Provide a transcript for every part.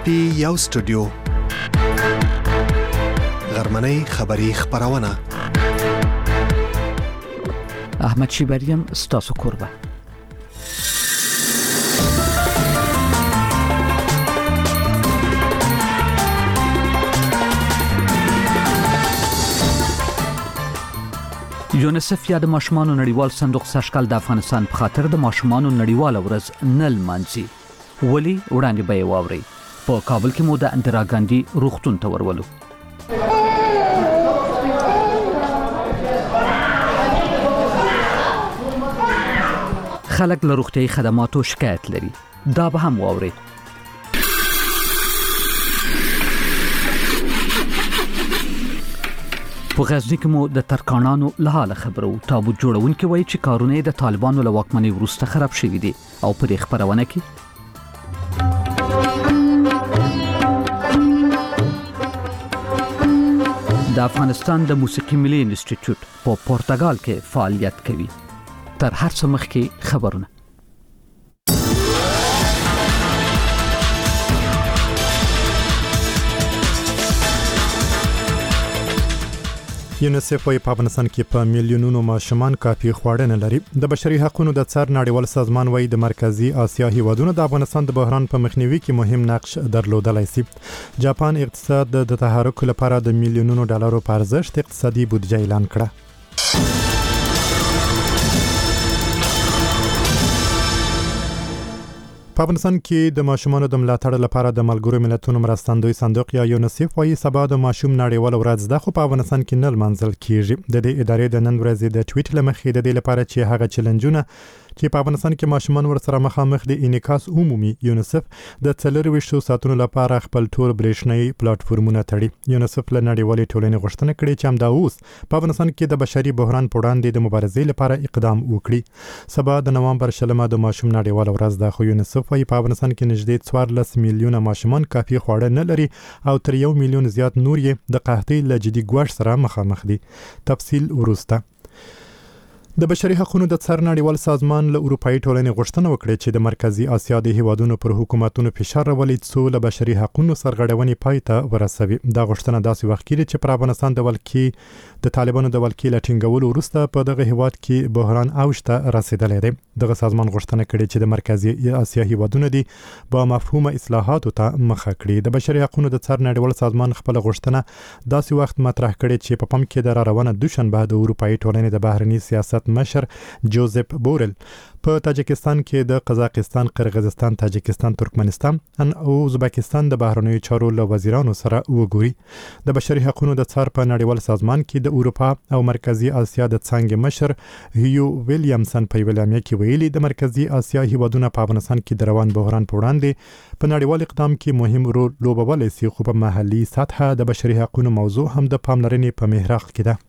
پټي یو سټوډیو غرمنۍ خبری خبرونه احمد شیبریم ستاسو کوربه. یونیسف یا د ماشومانو نړیوال صندوق سږکال د افغانستان په خاطر د ماشومانو نړیواله ورځ نه لمانځي. ولی وړاندې به یې واورئ. په کابل کې مو د اندرا ګاندي روغتون ته ورولو. خلک له روغتیايي خدماتو شکایت لري. دا به هم واورئ. په غزني کې مو د ترکانانو له حاله خبرو. تابوت جوړونکي وایي چې کارونه د طالبانو له واکمنۍ وروسته خراب شوي دي او په دې خبرونه کې د افغانستان د موسیقي ملي انسټیټیوټ په پرتګال کې فعالیت کوي. تر هر څه مخکې خبرونه. یونیسف وايي په افغانستان کې په میلیونونو ماشومان کافي خواړه نه لري. د بشري حقوقو د څار نړیوال سازمان وايي د مرکزی اسیا هیوادونو د افغانستان د بحران په مخنیوي کې مهم نقش درلودلای شي. جاپان اقتصاد د تحرک لپاره د میلیونونو ډالرو په ارزښت اقتصادي بودیجه اعلان کړه. په افغانستان کې د ماشومانو د ملاتړ لپاره د ملګرو ملتونو مرستندوی صندوق یا یونیسف وايي سبا د ماشوم نړیوال ورځ ده، خو په افغانستان کې نه لمانځل کیږي. د دې ادارې د نن ورځې د ټویټ لمخې د دې لپاره چې هغه چیلنجونه چې په افغانستان کې ماشومان ورسره مخامخ دي انعکاس عمومي یونیسف د 24 ساعتونو لپاره خپل ټول برېښنايي پلیټفارمونه تړي. یونیسف له نړیوالې ټولنې غوښتنه کړې چې همدا اوس په افغانستان کې د بشري بحران په وړاندې د مبارزې لپاره اقدام وکړي. سبا د نوامبر 20 د ماشوم نړیوال ورځ ده، خو یونیسف وايي په افغانستان کې نږدې 14 میلیونه ماشومان کافي خواړه نه لري او تر 1 میلیون زیات نور یې د قحطۍ له جدي ګواښ سره مخامخ دي. تفصیل وروسته. د بشري حقوقو د څار نړیوال سازمان له اروپאי ټولنې غوښتنه وکړه چې د مرکزی اسیا د هیوادونو پر حکومتونو فشار راولي څو له بشري حقوقو سرغړونې پای ته ورسوي. دا غوښتنه داسې وخت کې چې پر افغانستان د ولکې د طالبانو د ولکې لټینګولو وروسته په دغه هیواد کې بحران اوج ته رسیدلی دی. دغه سازمان غوښتنه کړې چې د مرکزی اسیا هیوادونو دي با مفهومه اصلاحاتو ته مخه کړي. د بشري حقوقو د څار نړیوال سازمان خپل غوښتنه داسې وخت مطرح کړې چې په پم کې د روانه دوشنبه د اروپאי ټولنې د بهرني سیاست مشر جوزف بورل په تاجکستان کې د قزاقستان، قرغیزستان، تاجکستان، ترکمنستان او ازبکستان د بهرنیو چارو له وزیرانو سره وګوري. د بشري حقوقو د څار په نړیوال سازمان کې د اروپا او مرکزی اسیا د څانګې مشر هیو ویلیامسن په ویلامیا کې ویلي د مرکزی اسیا هیوادونو په افغانستان کې د روان بحران په وړاندې په نړیوال اقدام کې مهم رول لوبولی شي، خو په محلي سطحه د بشري حقوقو موضوع هم د پاملرنې په محراق کې ده.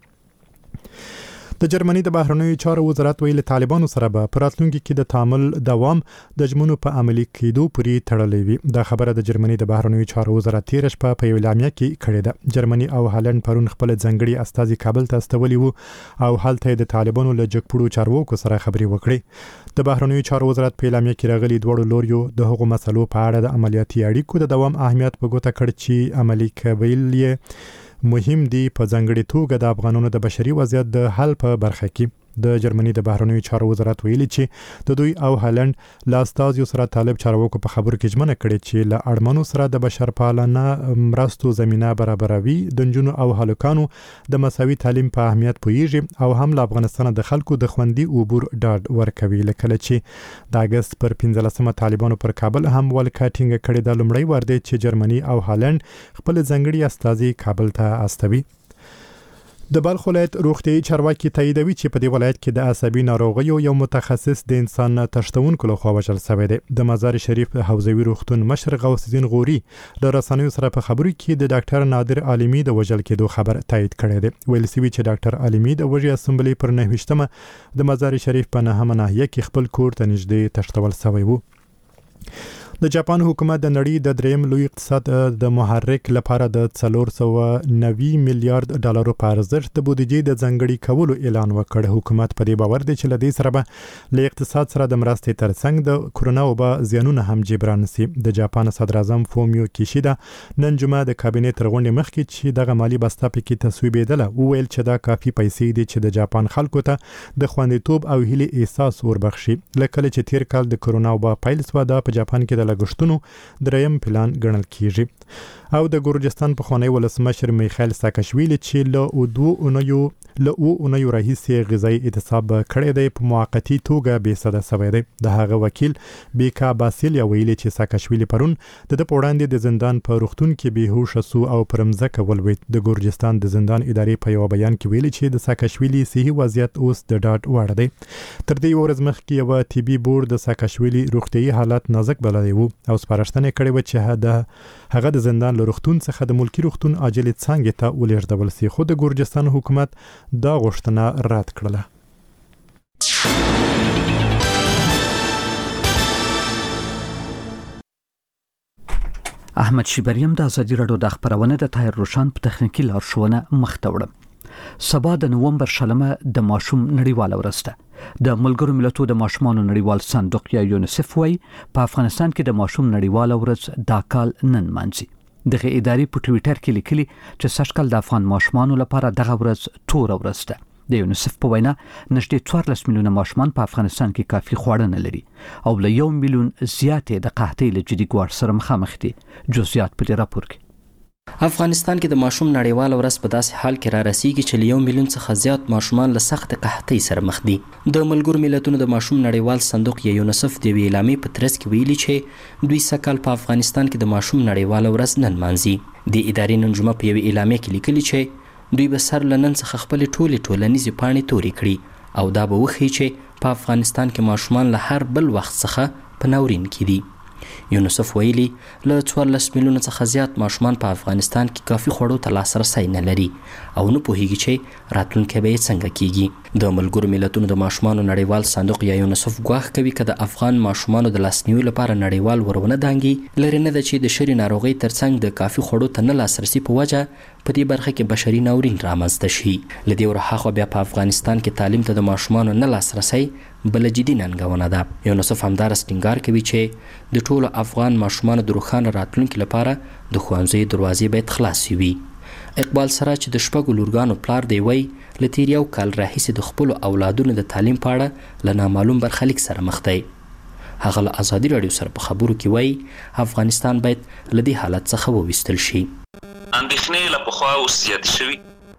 د جرمني د بهرنیو چارو وزارت ویلي طالبانو سره به په راتلونکي کې د تعامل دوام د ژمنو په عملي کېدو پورې تړلې وي. دا خبره د جرمني د بهرنیو چارو وزارت تیر شپه په یو اعلامیه کې کړې ده. جرمني او هالند پرون خپل ځنګړي استازي کابل ته استولي وو او هلته د طالبانو له جګپړو چارواکو سره خبرې وکړې. د بهرنیو چارو وزارت په اعلامیه کې راغلي دوړو لوریو د هغو مسلو په اړه د عملیاتي اړیکو د دوام اهمیت په ګوته کړ چې عملي کول یې مهم دي په ځانګړي توګه د افغانانو د بشري وضعیت د حل په برخه کې. د جرمني د بهرنیو چارو وزارت ویلي چې د دوی او هالند له استازیو سره طالب چارواکو په خبرو کې ژمنه کړې چې له اړمنو سره د بشرپالنه مرستو زمينه برابروي، د نجونو او هلکانو د مساوي تعلیم په اهمیت پوهیږي او هم له افغانستان د خلکو د خوندي عبور ډاډ ورکوي. لکه چې د اگست پر 15 طالبانو پر کابل هم ولکه ټینګه کړې د لومړی وار دی چې جرمني او هالند خپل ځنګړي استازي کابل ته استوي. د بلخ ولایت روغتیايي چارواکي تاییدوي چې په دې ولایت کې د عصبي ناروغیو یو متخصص د انسان تشتونکو لخوا وژل شوی دی. د مزار شریف حوزوي روغتون مشر غوث الدین غوري له رسنیو سره په خبرو کې د ډاکټر نادر عالمي د وژل کېدو خبر تایید کړی دی. ویل شوی چې ډاکټر عالمي د وژې اسمبلی پر 29مه د مزار شریف په 9مه ناحیه کې خپل کور ته نږدې تشتول شوی وو. د جاپان حکومت د نړۍ د دریم لوی اقتصاد د محرک لپاره د 490 میلیارډ ډالرو په ارزښت د بودیجې د ځانګړي کولو اعلان وکړ. حکومت په دې باور دی چې لدې سره به له اقتصاد سره د مرستې ترڅنګ د کورونا وبا زیانونه هم جبران شي. د جاپان صدر اعظم فومیو کیشیدا نن جمعه د کابینې تر غونډې مخکې چې دغه مالی بسته پکې تصویبېدله وویل چې دا کافي پیسې دي چې د جاپان خلکو ته د خوندیتوب او هیلې احساس وربخشي. لکه چې تیر کال د کورونا وبا پیل شو دا په جاپان کې د لګښتونو دریم پلان ګڼل کیږي. او د ګورجستان پخوانی ولسمشر میخائیل ساکاشویلی چې له اونیو راهیسې غذایی اعتصاب کړی دی په موقتی توګه بې صدا شوی دی. د هغه وکیل بیکا باسیلیا ویلي چې ساکاشویلی پرون د وړاندې د زندان په روغتون کې بهوشه سو او پر مځکه ولوېد. د ګورجستان د زندان ادارې په یو بیان کې ویلي چې د ساکاشویلی صحي وضعیت اوس د ډاډ وړ دی. تر دې ورځ مخکې یو طبي بورډ د ساکاشویلی روغتیايي حالت نازک بللی وو او سپارښتنه کړې و چې هغه د زندان له روغتون څخه د ملکی روغتون عاجلې څانګې ته ولېږدول شي، خو د ګورجستان حکومت دا غوښتنه رد کړله. احمد شیبریم د ازادي راډیو د خبرونه د طاهر روشان په تخنیکی لارښوونه مخته وړم. سبا د نومبر شلمه د ماشوم نړیواله ورځ ده. د ملګرو ملتونو د ماشومانو نړیوال صندوق یا یونیسف وايي په افغانستان کې د ماشوم نړیواله ورځ دا کال نن مانځي. دغه ادارې په ټوئیټر کې لیکلي چې سږکال د افغان ماشومانو لپاره دغه ورځ توره ورځ ده. د یونیسف په وینا نږدې 14 میلیونه ماشومان په افغانستان کې کافي خواړه نه لري او له 1 میلیون زیاتې د قحطۍ له جدي ګواښ سره مخامخ دي. جزئیات په دې راپور کې. افغانستان کې د ماشوم نړیواله ورځ په داسې حال کې را رسیږي چې له 1 میلیون څخه زیات ماشومان له سخت قحطۍ سره مخ دي. د ملګرو ملتونو د ماشوم نړیوال صندوق یا یونیسف د اعلامیې په ترڅ کې ویلي چې دوی سږکال په افغانستان کې د ماشوم نړیواله ورځ نن مانځي. د ادارې نن جمعه په یوې اعلامیې کې لیکلي چې دوی به سر له نن څخه خپل ټولنیزې پاڼې تورې کړي او دا به وښیي چې په افغانستان کې ماشومان له هر بل وخت څخه په ناورین کې دي. یونیسف ویلي له 14 میلیونه څخه زیات ماشومان په افغانستان کې کافي خوړو ته لاسرسی نه لري او نه پوهیږي چې راتلونکی به یې څنګه کیږي. د ملګرو ملتونو د ماشومانو نړیوال صندوق یا یونیسف ګواښ کوي که د افغان ماشومانو د لاسنیوي لپاره نړیوال ورونه دانګي لري نه ده چې د شري ناروغۍ ترڅنګ د کافي خوړو ته نه لاسرسي په وجه په دې برخه کې بشري ناورین رامنځته شي. له دې ورهاخوا بیا په افغانستان کې تعلیم ته د ماشومانو نه لاسرسی بل جدي ننګونه ده. یونیسف همدارس ټینګار کوي چې د ټولو افغان ماشومانو د روښانه راتلونکي لپاره د ښوونځیو دروازې باید خلاصې وي. اقبال سراج چې د شپږو لورګانو پلار دی وایي له تیر یو کال راهیسې د خپلو اولادونو د تعلیم په اړه له نامعلوم برخلیک سره مخ دی. هغه له ازادي راډیو سره په خبرو کې وایي افغانستان باید له دې حالت څخه وویستل شي. اندېښنې له پخوا اوس زیاتې شوي.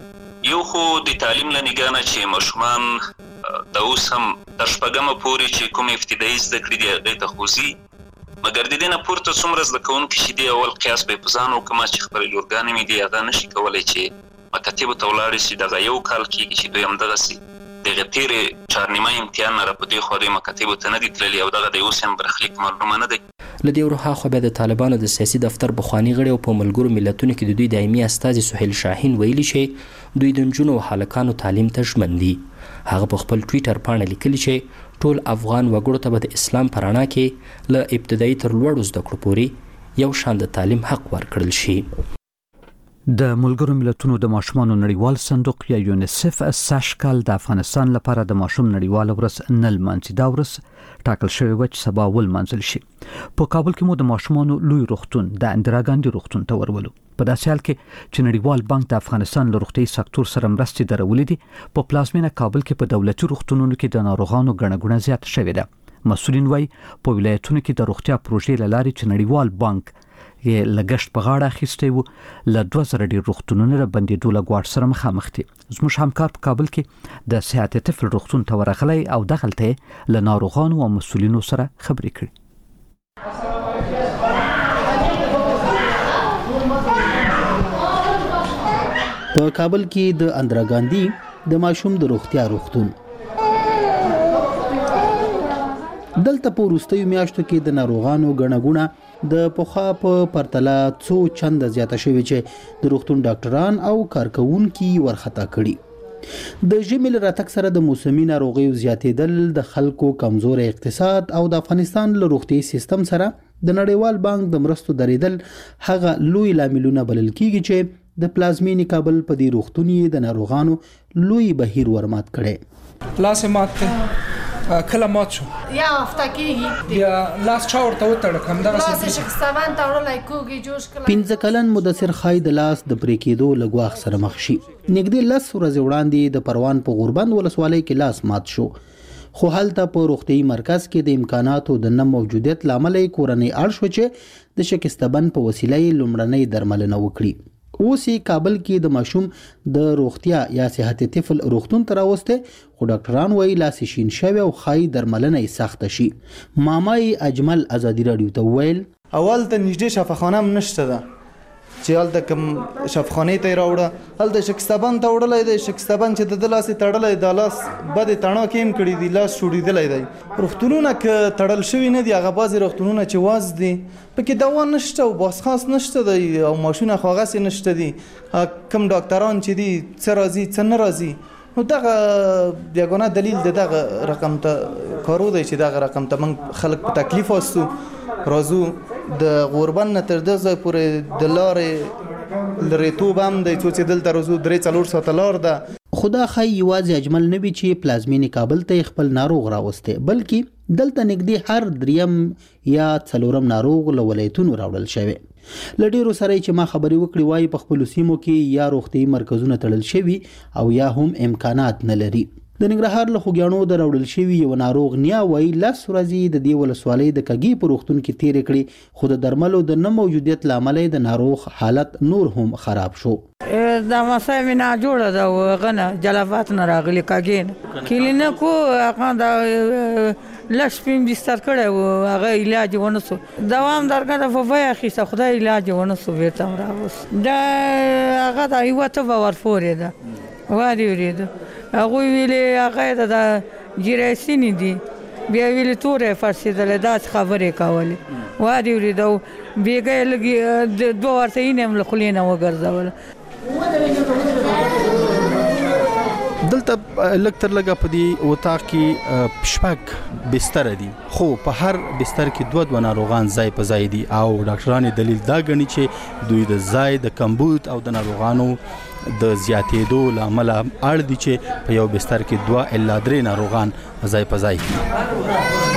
یو خو د تعلیم له نګاه نه چې ماشومان د اوس هم تر شپږمه پورې چې کوم ابتدایي زده کړې دي هغې ته خوځي، مګر د دې نه پورته څومره زده کوونکي چې دي اول قیاس به یې په ځان وکړم چې خپلې لورګانې مې دي هغه نشي کولی چې مکاتبو ته ولاړې شي. دغه یو کال کېږي چې دوی همدغسې دغه تېرې چهارنیمه امتحان نه را په دې خوا دوی مکاتبو ته نه دي تللي او دغه د اوس هم برخلیک معلومه نه دی. له دې ورهاخوا بیا د طالبانو د سیاسي دفتر پخواني غړي او په ملګرو ملتونو کې د دوی دایمي استازي سهیل شاهین ویلي چې دوی د نجونو او هلکانو تعلیم ته ژمن دي. هغه په خپل ټویټر پاڼه لیکلي چې ټول افغان وګړو ته به د اسلام په رڼا کې له ابتدایي تر لوړو زده کړو پورې یو شان د تعلیم حق ورکړل شي. د ملګرو ملتونو د ماشومانو نړیوال صندوق یا یونیسف سږکال د افغانستان لپاره د ماشوم نړیواله ورځ نن لمانځي. دا ورځ ټاکل شوې وه چې سبا ولمانځل شي. په کابل کې مو د ماشومانو لوی روغتون د اندرا ګاندي روغتون ته ورولو. په داسې حال کې چې نړیوال بانک د افغانستان له روغتیايي سکتور سره مرستې درولې دي، په پلازمینه کابل کې په دولتي روغتونونو کې د ناروغانو ګڼه ګوڼه زیاته شوې ده. مسؤلین وایي په ولایتونو کې د روغتیا پروژې له لارې چې نړیوال بانک یې لګښت په غاړه اخیستی و له 2000 ډېر روغتونونه له بندېدو له ګواښ سره مخامخ دي. زموږ همکار په کابل کې د صحت طفل روغتون ته ورغلی او دغلته یې له ناروغانو او مسؤلینو سره خبرې کړي. په کابل کې د اندرا ګاندي د ماشوم د روغتیا روغتون دلته په وروستیو میاشتو کې د ناروغانو ګڼه ګوڼه د پخوا په پرتله څو چنده زیاته شوې چې د روغتون ډاکټران او کارکوونکي ورخطا کړي. د ژمي له راتګ سره د موسمي ناروغیو زیاتېدل د خلکو کمزوري اقتصاد او د افغانستان له روغتي سیستم سره د نړیوال بانک د مرستو درېدل هغه لوی لاملونه بلل کیږي چې د پلازمینی کابل په دې روغتونی د ناروغانو لوی بهیر ورمات کړي. لاس مات کله مات شو یا هفته کېږي یا لاس چا ورته وتړ کوم دا لاس شکستوان تړلای کوږي جوش کله 15 کلن مدثر خای د لاس د پرې کېدو لګواخ سره مخ شي. نږدې 10 ورځې وړاندې د پروان په غوربند ولسوالۍ کې لاس مات شو، خو هلته په روغتي مرکز کې د امکاناتو د نه موجودیت لامل کورنۍ اړ شو چې د شکستبند په وسیله لومړنۍ درملنه وکړي. اوس کابل کې د ماشوم د روغتیا یا صحت طفل روغتون تر اوسته خو ډاکټران وایي لاس شین شوی او خای درملنه سخت شي. مامای اجمل ازادي رادیو ته ویل اول ته نږدې شفاخانه هم نشته ده چې هلته کوم شفاخانه ته راوړه، هلته شکستبند ته وړلای دی، شکستبند چې د لاس تړلای د لاس بد تڼه کېم کړی دی، لاس شوړېدلی دی. روغتونونه که تړل شوي نه دي، هغه بعضې روغتونونه چې واز دي پکې دوا نشته او باسخاص نشته دی او ماشونه خو هغسې نشته دي. کوم ډاکټران چې دي څه راځي څه نه راځي، نو دغه بیاګانه دلیل د دغه رقم ته کارو دی چې دغه رقم ته موږ خلک په تکلیف واستو راځو. د غوربند نه تر دغه ځای پورې د لارې لرېتوب هم دی، څو چې دلته راځو 3-4 ساعته لار ده. خدا خی یوازې اجمل نه وي چې پلازمینی کابل ته خپل ناروغ راوسته، بلکې دلته نږدې هر دریم یا څلورم ناروغ له ولایتونو راوړل شوی. لډیرو سره چې ما خبرې وکړې وایي په خپل سیمو کې یا روغتي مرکزونه تړل شوي او یا هم امکانات نه لري. د ننګرهار له خوګیاڼو د راوړل شوي یو ناروغ نیا وایي 10 ورځې د دې ولسوالۍ د کږي په روغتون کې تیرې کړې، خو د درملو د نه موجودیت لامل د ناروغ حالت نور هم خراب شو. دا مسای مینا جوړه دا غنه جلافات نه راغلي کاګین کلینیکو هغه دا لښ پم بستر کړه او هغه علاج ونسو دوام درګه په وای اخیسته خدای علاج ونسو ورته راوس دا هغه دا یو ته ورفورې ده وادي ورید هغه ویلې هغه دا جیراسینی دي بیا ویلې تورې فرسیدل دا خبرې کولې وادي ورید او بیګه لګي دوه ورته یې هم خلینه وګرځول. دلته لکتر لګه په دې وطاق کې شپږ بستر دي، خو په هر بستر کې دوه ناروغان ځای په ځای دي او ډاکټران دلیل دا غني چې دوی د ځای د کمبود او د ناروغانو د زیاتېدو لامل اړ دي چې په یو بستر کې 2 الا 3 ناروغان ځای په ځای دي.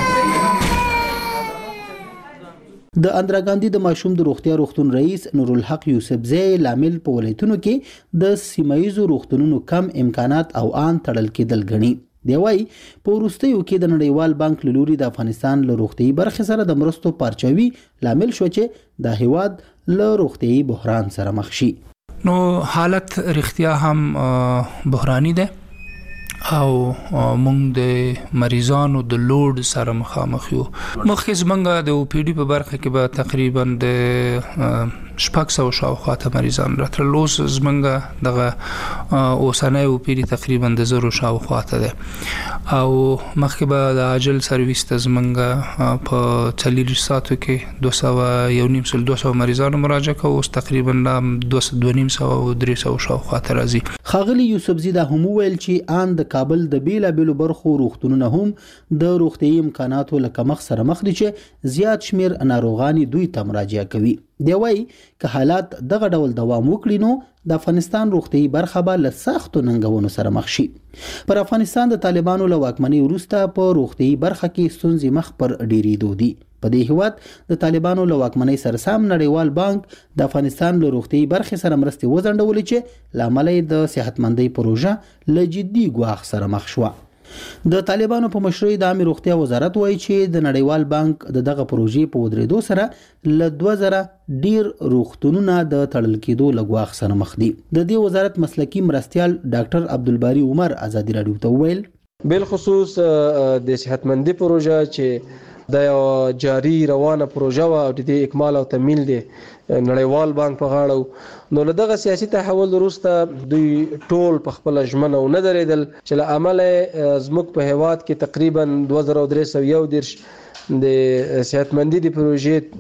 د اندرا ګاندي د ماشوم د روغتیا روغتون رئیس نور الحق یوسفزی لامل په ولایتونو کې د سیمایزو روغتونونو کم امکانات او ان تړل کېدل غني. دی وايي په وروستیو کې د نړیوال بانک له لوري د افغانستان له روغتي برخې سره د مرستو پارچوي لامل شو چې د هیواد له روغتي بحران سره مخ شي. نو حالت رښتیا هم بحراني ده او موږ د مریضانو د لوډ سره مخامخ یو. مخکې زمونږ د او پی ډي په برخه کې به تقریبا د 600 شاوخوا ته مریضان راتلل. اوس زمونږ دغه اوسنۍ او پی ډي تقریبا د 0 شاوخوا ته ده او مخکې به د عاجل سرویس ته زمونږ په 40 ساعتو کې 200 مریضانو مراجعه کوي، اوس تقریبا 200 او 300 شاوخوا ته راځي. خاغلی یوسفزی دا هم ویل چې ان د کابل د بیلابېلو برخو روغتونونه هم د روغتي امکاناتو له کمښت سره مخ دي چې زیات شمیر ناروغان دوی ته مراجعه کوي. دی وايي که حالات دغه ډول دوام وکړي نو د افغانستان روغتي برخه به له سختو ننګونو سره مخ شي. پر افغانستان د طالبانو له واکمنۍ وروسته په روغتي برخه کې ستونزې مخ پر ډیرېدو دي. په دې هیواد د طالبانو له واکمنۍ سره سم نړیوال بانک د افغانستان له روغتي برخې سره مرستې وځنډولې چې لامل یې د صحتمندۍ پروژه له جدي ګواښ سره مخ شوه. د طالبانو په مشرۍ د عامه روغتیا وزارت وایي چې د نړیوال بانک دغه پروژې په ودرېدو سره ل 2000 ډیر روغتونونه د تړل کېدو لګواخ سره مخ دي. د دې وزارت مسلکی مرستيال ډاکټر عبدالباری عمر ازادي رادیو ته ویل بل خصوص د صحتمندۍ پروژه چې د جاری روانه پروژه او د دې اکمال او تکمیل دی نړیوال بانک په غاړه نو لدغه سیاسي تحول وروسته دوی ټول په خپل ژمنه او نه درېدل چې له عمله زموږ په هیواد کې تقریبا 2311 د صحتمندۍ د پروژې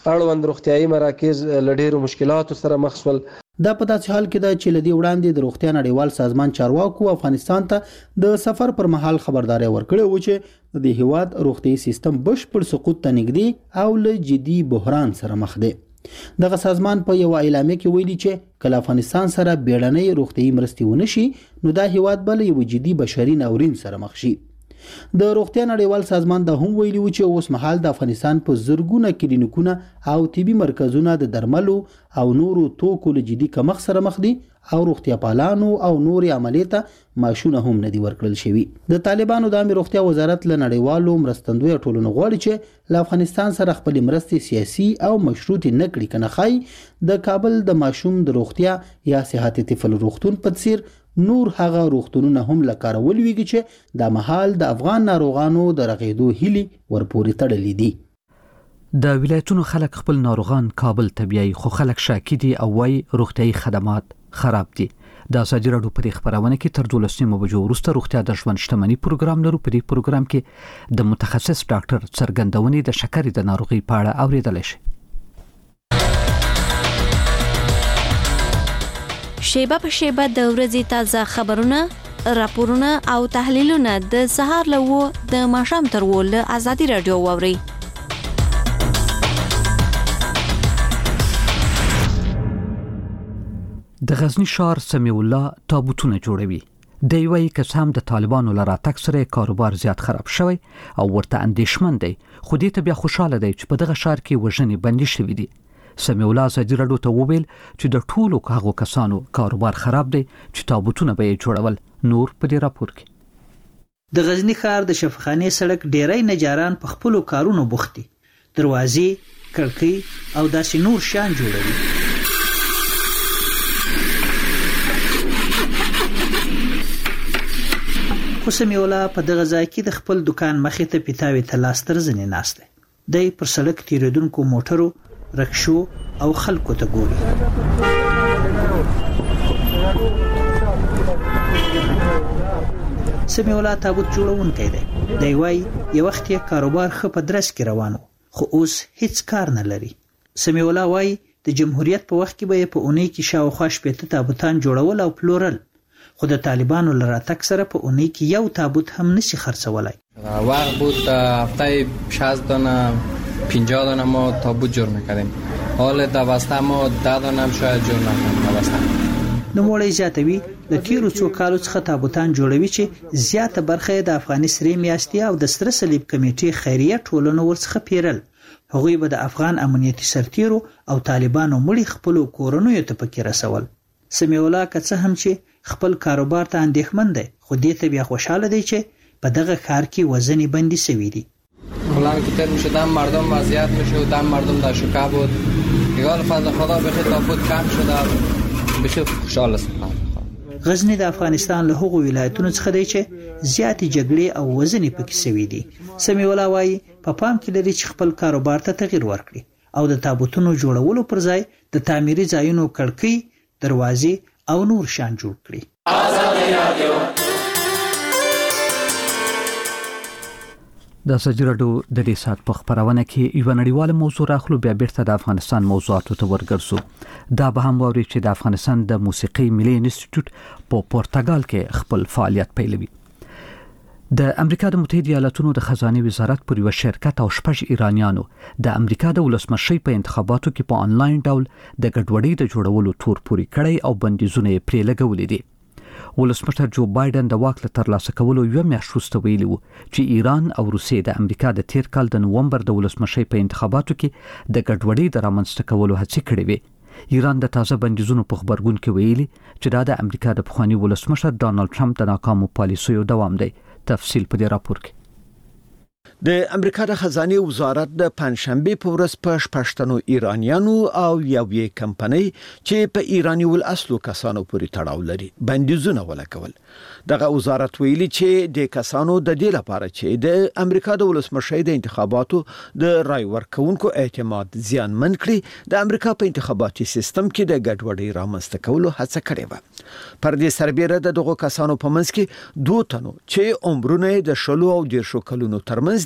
اړوند روغتيایي مراکز لډېرو مشکلاتو سره مخ شول. دا په داسې حال کې ده چې لدی وړاندې د روغتیا نړیوال سازمان چارواکو افغانستان ته د سفر پر مهال خبرداري ورکړې و چې د هیواد روغتيایي سیستم بشپړ سقوط ته نږدې او له جدي بحران سره مخ دی. دغه سازمان په یو اعلامیه کې ویلي چې کله افغانستان سره بیړنۍ روغتيایي مرستې ونشي نو دا هیواد بل یو جدي بشري ناورین سره مخ شي. د روغتیا نړیوال سازمان دا هم ویلي و چې اوس مهال د افغانستان په زرګونه کلینیکونه او طبي مرکزونه د درملو او نورو توکو له جدي کمښت سره مخ دي او روغتیا پالانو او نوري عملیات ماشونه هم ندي ورکړل شوی. د طالبانو د عامه روغتیا وزارت له نړیوالو مرستندوی ټولنو غواړي چې له افغانستان سره خپل مرستې سیاسي او مشروط نه کړي کنه خای د کابل د ماشوم د روغتیا یا صحت طفل روغتون په څیر نور هغه روغتونونه هم لکارول ویږي چې د محل د افغان ناروغانو د رغېدو هیلي ورپورې تړلې دي. د ولایتونو خلک خپل ناروغان کابل ته بیايي خو خلک شاکی دي او وايي روغتيایي خدمات خراب دي. د ازادي راډیو په خبرونه کې تر 12 بجو وروسته روغتیا د ژوند شتمنۍ پروګرام لرو. په دې پروګرام کې د متخصص ډاکټر څرګندونې د شکرې د ناروغي په اړه اوریدل شي. شیبه په شیبه د ورځې تازه خبرونه، راپورونه او تحلیلونه د سهار له د ماښام تر ول ازادي راډیو واوري. د غزنی ښار سمیع الله تابوتونه جوړوي. د یوې قسم د طالبانو لراتک سره کاروبار زیات خراب شوی او ورته اندیشمن دی، خو دې ته بیا خوشاله دی چې په دغه ښار کې وژنې بندي شوې دي. سمیع الله ازادي راډیو ته وویل چې د ټولو هغو کسانو کاروبار خراب دی چې تابوتونه به یې جوړول. نور په دې راپور کې د غزنی ښار د شفخانه سړک ډیری نجاران په خپل کارونو بوخت دي. دروازې، کړکۍ او داسې نور شان جوړوي. خو سمیع الله په دغه ځای کې د خپل دکان مخې ته پیتاوي ته لاس تر ځنې ناست دی. د پر سړک تیریدونکو موټرو، رکشو او خلکو ته ګوري. سمیع الله تابوت جوړونکی دی. دی وايي یو وخت یې کاروبار ښه په درس کې روان خو اوس هیڅ کار نه لري. سمیع الله وايي د جمهوریت په وخت کې به په اونۍ کې شاوخوا 80 تابوتان جوړول او پلورل، خو د طالبانو لراتک سره په اونۍ کې یو تابوت هم نشي خرڅولای. وقت بود هفته 60 دانه 50 دانه ما تابوت جور میکردیم. حال دوسته ما 10 دانه هم شاید جور نکنیم دوسته. نوموړی زیاتوي د تیرو څو کالو څخه تابوتان جوړوي چې زیاته برخه د افغاني سرې میاشتې او د سره صلیب کمیټې خیریه ټولنو ورڅخه پیرل. هغوی به د افغان امنیتي سرتیرو او طالبانو مړي خپل کورونو ته پکې رسول. سمیع الله که څه هم چې خپل کاروبار ته اندېښمن دی، خو دې ته بیا خوشاله دی چې په دغه کار کې وزنی بندي شوی دی. کلان که میشه دم مردم وضعیت میشه و دم مردم در شوکه بود. دیگه فضل خدا بشه تابوت کم شده بشه خوشحال است. غزنی د افغانستان له هغو ولایتونو څخه دی چې زیاتې جګړې او وزنی پکې شوی دي. سمیع الله وايي په پام کې لري چې خپل کاروبار ته تغییر ورکړي او د تابوتونو جوړولو پر ځای د تعمیري ځایونو کړکۍ، دروازې او نور شان جوړ کړي. د ازادي راډیو د دې سات په خبرونه کې یو نړیواله موضوع راخلو بیا بیرته د افغانستان موضوعاتو ته ورګرځو. دا به هم ووري چې د افغانستان د موسیقي ملي انسټیټیوټ په پورتګال کې خپل فعالیت پیلوي. د امریکا د متحده ایالاتونو د خزانه وزارت پر یو شرکت او شپږ ایرانیانو د امریکا د ولسمشي په انتخاباتو کې په انلاین ډول د ګډوډۍ د جوړولو تور پوري کړی او بندیزونه یې پرې لګولې دي. ولسمشر جو بایدن د واک له ترلاسه کولو یو میاشت وروسته ویلي و چې ایران او روسیې د امریکا د تیر کال د نومبر د ولسمشي په انتخاباتو کې د ګډوډۍ د رامنځته کولو هڅې کړې وې. ایران د تازه بندیزونو په خبرګون کې ویلي چې دا د امریکا د پخوانی ولسمشر ډانلډ ټرمپ د ناکامو پالیسیو دوام دی. تفصیل په دې راپور کې. د امریکا د خزانه وزارت د پنځشنبه په ورځ په شپږتنو ایرانیانو او یوې کمپنۍ چې په ایرانی ول اصلو کسانو پورې تړاو لري بندیزونه ولګول. دغه وزارت ویلي چې د کسانو د دې لپاره چې د امریکا د ولسمشي د انتخاباتو د رای ورکونکو اعتماد زیانمن کړي د امریکا په انتخاباتي سیستم کې د ګډوډۍ رامنځته کولو هڅه کړې و. پر دې سربېره دغه کسانو په منځ کې دوه تنو چې عمرونه د 16 او 10 کلونو ترمنځ دي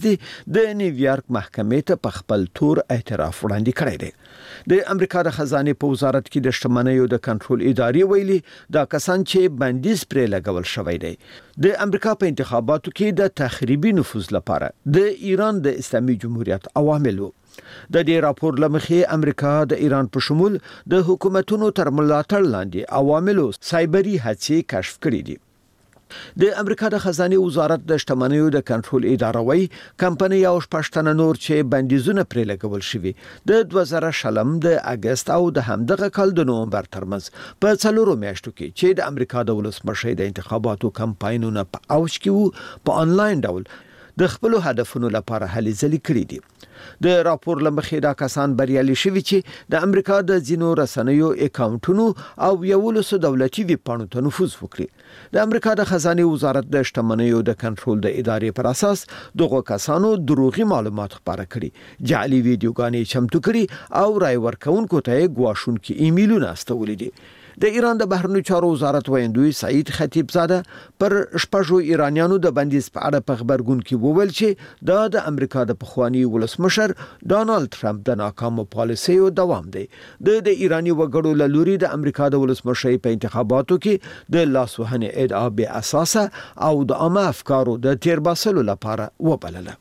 وړاندې د نیویارک محکمې ته په خپل تور اعتراف وړاندې کړی دی. د امریکا د خزانه په وزارت کې د شتمنیو د کنټرول ادارې ویلي دا کسان چې بندیز پرې لګول شوی دی د امریکا په انتخاباتو کې د تخریبي نفوذ لپاره د ایران د اسلامي جمهوریت عواملو. د دې راپور لمخې امریکا د ایران په شمول د حکومتونو تر ملاتړ لاندې عواملو سایبری هڅې کشف کړې دي. د امریکا د خزانه وزارت د شتمنیو د کنټرول اداره وایي کمپنۍ او شپږتنه نور چې بندیزونه پرې لګول شوي د 2000 د اگست او د همدغه کال د نومبر ترمنځ په 4 میاشتو کې چې د امریکا د ولسمشر د انتخاباتو کمپاینونه په اوج کې وو په انلاین ډول د خپل هدفونو لپاره هلې ځلې کړې دي. د راپور لمخې دا کسان بریالي شوي چې د امریکا د ځینو رسنیو اکاونټونو او یولسو دولتي ویبپاڼو ته نفوذ وکړي. د امریکا د خزانه وزارت د شتمنیو د کنټرول د ادارې پر اساس دغه کسانو دروغي معلومات خپاره کړي، جعلي ویډیوګانې چمتو کړي او رای ورکونکو ته ګواښونکي ایمیلونه استولي دي. د ایران د بهرنیو چارو وزارت ویندوی سعید خطیب زاده پر شپږو ایرانیانو د بندیز په اړه په خبرګون کې وویل چې دا د امریکا د پخوانی ولسمشر ډانلډ ټرمپ د ناکامو پالیسیو دوام دی. د ایرانی وګړو له لوري د امریکا د ولسمشر په انتخاباتو کې د لاسوهنې ادعا به اساسه او د عامه افکارو د تیرباسلو لپاره وبلله.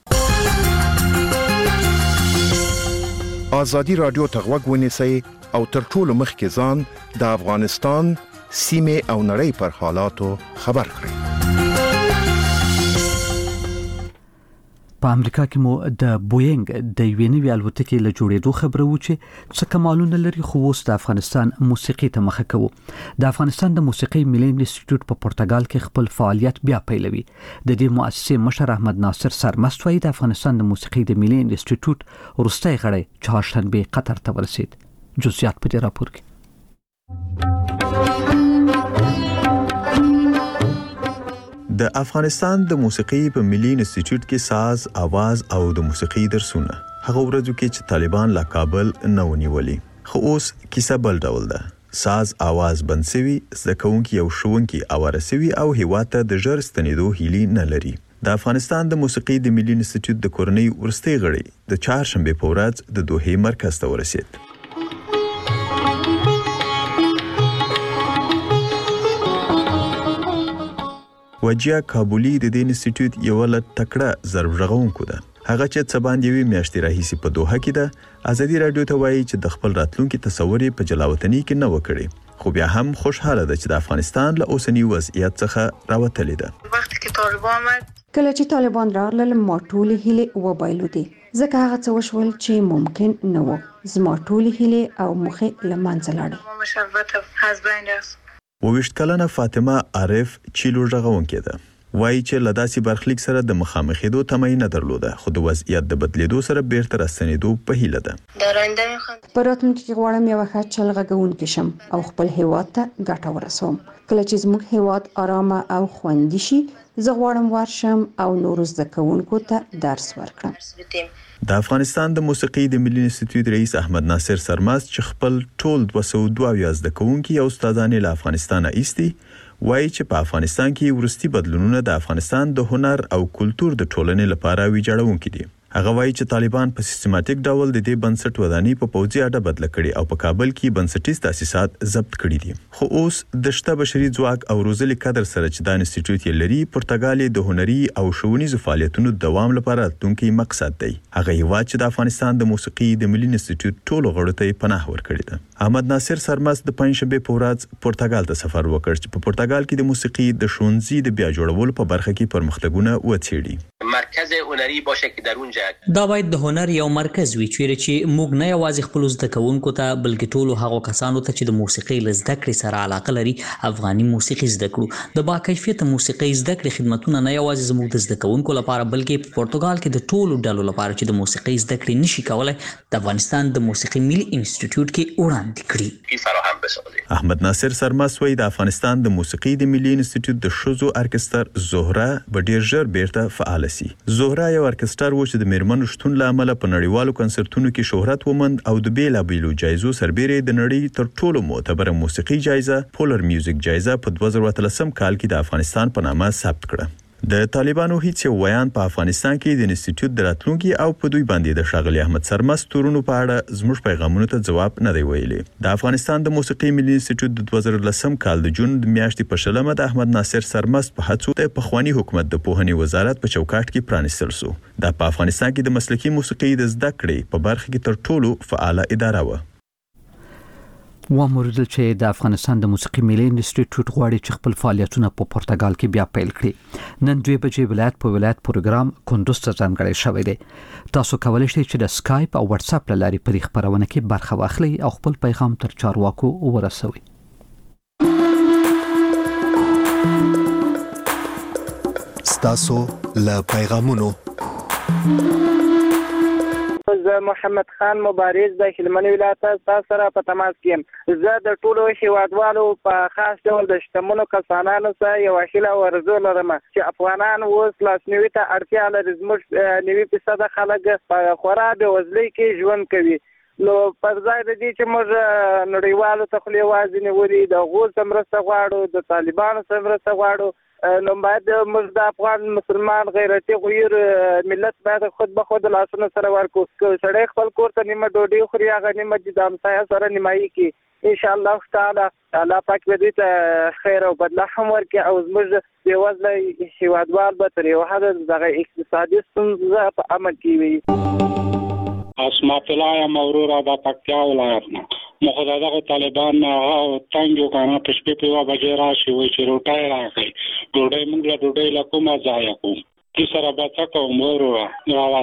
آزادی رادیو ته غوږ ونیسئ او تر ټولو مخکې ځان د افغانستان سیمه او نړۍ پر حالاتو خبر کړئ. په امریکا کې مو د بوینګ د یوې نوې الوتکې له جوړېدو خبره و چې څه کمالونه لري، خو اوس د افغانستان موسیقي ته مخه کوو. د افغانستان د موسیقي ملي انسټیټیوټ په پرتګال کې خپل فعالیت بیا پیلوي. د دې مؤسسې مشر احمد ناصر سرمست وايي د افغانستان د موسیقي د ملي انسټیټیوټ وروستی غړی چهارشنبه قطر ته ورسید. جزئیات په دې راپور کې. د افغانستان د موسیقي په ملي انسټیټیوټ کې ساز، आवाज او د موسیقي درسونه هغه ورځو کې چې طالبان لا کابل نه ونیولي، خو اوس کیسه بل ډول ده. ساز، आवाज بنسوي، زکونکي او شونکي اوارسوي او هیواته د ژر ستنېدو هیلي نه لري. د افغانستان د موسیقي د ملي انسټیټیوټ د کورنۍ ورستي غړي د چهارشنبه په ورځ د دوحې مرکز ته ورسید. وجیا کابلی د دې انسټیټیوټ یو له تکړه ضربژغونکو ده. هغه چې څه باندې وی میاشتې راهیسي په دوحه کې ده. ازادي رادیو ته وایي چې د خپل راتلونکي تصور په جلاوطنۍ کې نه وکړي، خو بیا هم خوشاله ده چې د افغانستان له اوسنی وضعیت څخه راوتلې ده. وخت کې طالبان کله چې طالبان راغلل ما ټولې هیلې وبایلو دي، ځکه هغه څه وشول چې ممکن نه و. زما ټولې هیلې او موخې له منځه لاړې. مشرفت هزبند است. وویشت کلنه فاطمه عارف چیلو ژغونکې ده. وایي چې له داسې برخلیک سره د مخامخېدو تمه نه درلوده، خو د وضعیت د بدلیدو سره بیرته راستنېدو په هیله ده. په راتلونکي کې غواړم یو ښه چلغږونکی شم او خپل هیواد ته ګټه ورسوم. کله چې زموږ هیواد آرامه او خوندي شي، زه غواړم ورشم او نورو زده کوونکو ته درس ورکړم. د افغانستان د موسیقي د ملي انسټیټیوټ رئیس احمد ناصر سرمست چې خپل ټول 202 زده کوونکي او استادان له افغانستان ایستي، وایي چې په افغانستان کې ورستي بدلونونه د افغانستان د هنر او کلچر د ټولنې لپاره ویجاړونکي دي. هغه وایي چې طالبان په سیستماتیک ډول د دې بنسټ ودانۍ په پوځي اډه بدل کړي او په کابل کې بنسټیز تاسیسات ضبط کړي دي. خو اوس د شته بشري ځواک او روزلي کادر سره چې د انسټیټیوټ یې لري، پرتګال د هنري او ښوونیزو فعالیتونو دوام لپاره راتلونکي مقصد دی. هغه هیواد چې د افغانستان د موسیقي د ملي انسټیټیوټ ټولو غړو ته پناه ورکړي ده. احمد ناصر سرمست د پنځشنبه په ورځ پرتګال ته سفر وکړ چې په پرتګال کې د موسیقي د ښوونځي د بیا جوړولو په برخه کې پرمختګونه وڅېړي. مرکز هنري باشه که در اونجا دا باید د هنر یو مرکز وي چې موږ نه یوازې خپل زده کوونکو ته بلکې ټولو هغو کسانو ته چې د موسیقۍ له زده کړې سره علاقه لري افغاني موسیقي زده کړو. د با کیفیته موسیقۍ زده کړې خدمتونه نه یوازې زموږ د زده کوونکو لپاره بلکې په پرتګال کې د ټولو ډلو لپاره چې د موسیقۍ زده کړې نشي کولای د افغانستان د موسیقي ملي انسټیټیوټ کې وړاندې کړي. احمد ناصر سرمست وایي د افغانستان د موسیقي د ملي انسټیټیوټ د ښځو ارکستر زهره به ډیر ژر بیرته فعال شي. زهره یو ارکستر و چې د میرمنو شتون له امله په نړیوالو کنسرتونو کې شهرت وموند او د بیلابیلو جایزو سربېره د نړۍ تر ټولو معتبره موسیقي جایزه پولر میوزیک جایزه په 2013 کال کې د افغانستان په نامه ثبت کړه. د طالبانو هیڅ ویان په افغانستان کې د انسټیټیوټ د راتلونکي او په دوی باندې د ښاغلي احمد سرمس تورونو په اړه زموږ پیغامونو ته جواب نه دی ویلي. د افغانستان د موسیقي ملي انسټیټیوټ د 2010 کال د جون د میاشتې په شلمه د احمد ناصر سرمس په هڅو د پخوانی حکومت د پوهنې وزارت په چوکاټ کې پرانیستل شو. دا په افغانستان کې د مسلکي موسیقي د زده کړې په برخه کې تر ټولو فعاله اداره و. واموردل چې د افغانستان د موسیقي ملي انسټیټیوټ غواړي چې خپل فعالیتونه په پرتګال کې بیا پیل کړي. نن 2 بجې ولایت په ولایت پروګرام کندوز ته ځانګړی شوی دی. تاسو کولی شئ چې د سکایپ او واتس اپ له لارې په خبرونه کې برخه واخلئ او خپل پیغام تر چارواکو ورسوئ. ستاسو له پیغامونو زه محمد خان مبارز د هلمند ولایت تاسو سره په تماس کې زه د ټولو هیوادوالو په خاص ډول د شتمنو کسانانو سره یو هیله ورزو لرم چې افغانان اوس لاسنیوي ته اړتیا لري. زموږ 90% خلک په خورا بېوزلۍ کې ژوند کوي. نو پر ځای د دې چې موږ نړیوالو ته خولې وازې نیولي د هغو څخه مرسته غواړو د طالبانو څخه مرسته غواړو نو باید موږ د افغان مسلمان غیرتي غویر ملت باید خود به خود لاسونه سره ورکو. سړی خپل کور ته نیمه ډوډۍ خوري هغه نیمه د همسایه سره نیمایي کړي. انشاءالله تعالی الله پاک به دوی ته خیر او بدله هم ورکړي او زموږ بېوزله هیوادوال به تر یو حده دغه اقتصادي ستونزه په امن کې وي. اسمت الله یم اورورا د پکتیا ولایت نه مخه دغه طالبان تنګ یو کنه په شپې په بجې راشي وي چې روټای راغی ډوډۍ موږ له ډوډۍ له کومه ځای کوو کی سره بچا کوم اورورا نو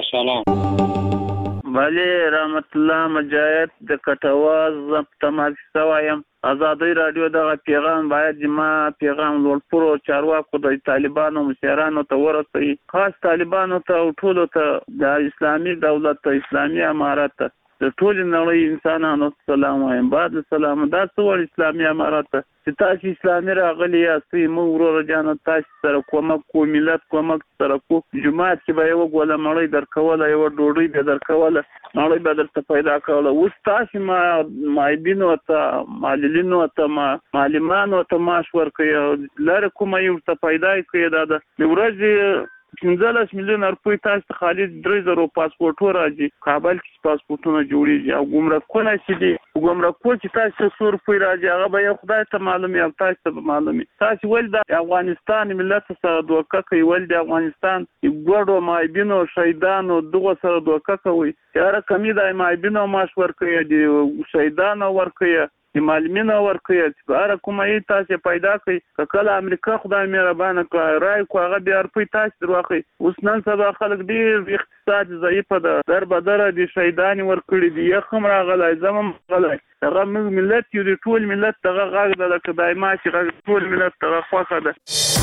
سلام ولی رحمت الله مجاهد د کټواز تماس سوایم آزادی رادیو دغه پیغام باید ما پیغام ورپورو چارواکو د طالبانو مشرانو ته ورسوي خاص طالبانو ته او ټولو ته د اسلامي دولت ته اسلامي امارات ته د ټول نړۍ انسانانو سلام وایم. بعد سلام دا څول اسلامي امارات ته چې تاسو اسلامي راغلي یاستئ موږ ورور جان تاسو سره کومک کو ملت کومک سره کو جماعت کې به یو غوله مړی درکوله یو ډوډۍ به درکوله نړۍ به درته پیدا کوله. اوس تاسو مایبینو ته معللینو ته معلمانو ته معاش ورکوي لاره کومه یو ته پیدا کوي دا د ورځې 15 میلیون روپۍ تاسو ته خالص 3000 پاسپورټ راځي کابل کې پاسپورټونه جوړیږي او ګمرکونه چې دي ګمرکونه چې تاسو 100 روپۍ راځي هغه به خدای ته معلومي او تاسو ته معلومي. تاسو ول د افغانستان ملت سره دوکه کوي ول د افغانستان ګوډو مایبینو شهیدانو دغه سره دوکه کوي یاره کمی د مایبینو ماش ورکوي د شهیدانو ورکوي معلمین ورکوي چې هر کومه یې تاسو پیدا کړئ کله امریکا خدای مهربانه کړي راي کو هغه بیا په تاسو دروخي اوس نن سبا خلک ډیر اقتصاد ضعیف ده در بدر دي شهیدان ورکړي دي یخم راغلی زمم غلای هغه ملت یو ټول ملت دغه غاغ د خدای ما چې ټول ملت دغه خوخه ده.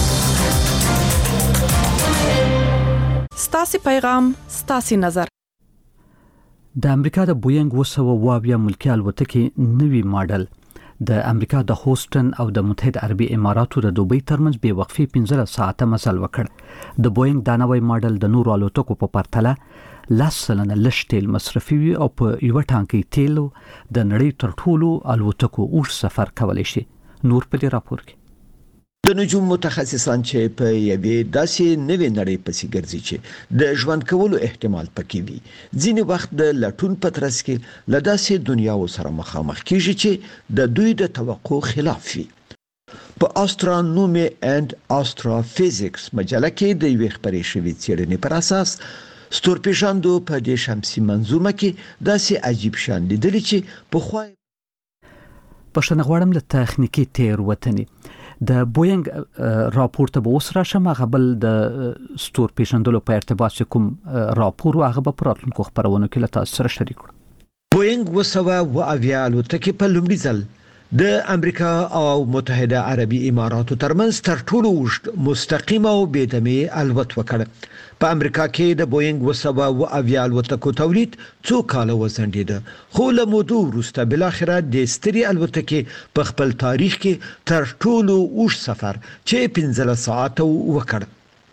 ستاسو پیغام ستاسو نظر. د امریکا د بوینګ 220 ملکی الوتکې نوی ماډل د امریکا د هوسټن او د متحده عربي اماراتو د دوبۍ ترمنځ بې وقفي 15 ساعته مزل وکړ. د بوینګ دا نوی ماډل د نورو الوتکو په پرتله 10% لږ تیل مصرفوي او په یو ټانکي تیل د نړۍ تر ټولو الوتکو اوږد سفر کولی شي. نور په دې راپور کې د نجوم متخصصان چې په یوې داسې نوې نړۍ پسې ګرځي چې د ژوند کولو احتمال پکې وي ځینې وخت د لټون په ترڅ کې له داسې دنیاو سره مخامخ کیږي چې د دوی د توقع خلاف وي. په استرونومي اند استروفیزیکس مجله کې د یوې خبرې شوې څېړنې پر اساس ستورپیژندو په دې شمسي منظومه کې داسې عجیب شان لیدلي چې په خوای پښتنه غواړم له تخنیکی تیروتنې د بوینګ راپور ته به اوس راشم هغه بل د ستور پیژندلو په ارتباط کوم راپور هغه به پراتونکو خبرونه کې له تاسو سره شریک کړم. بوینګ 220 الوتکې په لومړي ځل د امریکا او متحده عربي اماراتو ترمنځ تر ټولو اوږد مستقیم او بې دمې الوت وکړ. په امریکا کې د بوینګ 220 الوتکو تولید څو کاله وځنډید خو له مودو وروسته بل اخره د ستري الوتکې په خپل تاریخ کې تر ټولو اوږد سفر چې 15 ساعته وکړ.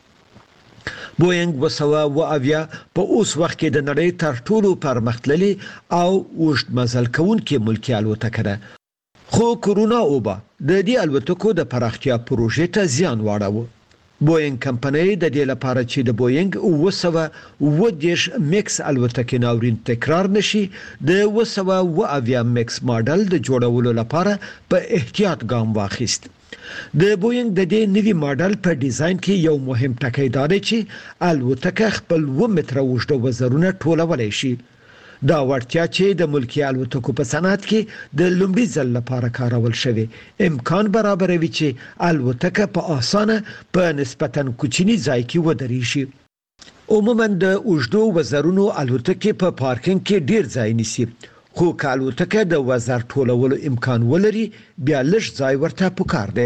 بوینګ 220 په اوس وخت کې د نړۍ تر ټولو پرمختللي او اوږد مزل کوونکې ملکي الوتکه ده. خو کورونا اوبه د دې الوتکو د پراختیا پروژې ته زیان واړاوه. بوینګ کمپنۍ د دې لپاره چې د بوینګ 910 میکس الوتکې ناورین تکرار نشي د 909 میکس ماډل د جوړولو لپاره په احتیاط ګام واخیست. د بوینګ د دې نوي ماډل په ډیزاین کې یو مهم ټکی دا دی چې الوتکه خپل 2 متره اوږده وزرونه ټولولی شي. دا وړتیا چې د ملکی الوتکو په صنعت کې د لومړي ځل لپاره کارول شوی امکان برابروي چې الوتکه په اسانه په نسبتاً کوچني ځای کې ودرېږي. عموما د اوږدو وزرونو الوتکې په پارکینګ کې ډیر ځای نیسي، خو که الوتکه د وزر ټولولو امکان ولري بیا لږ ځای ورته پکار دی.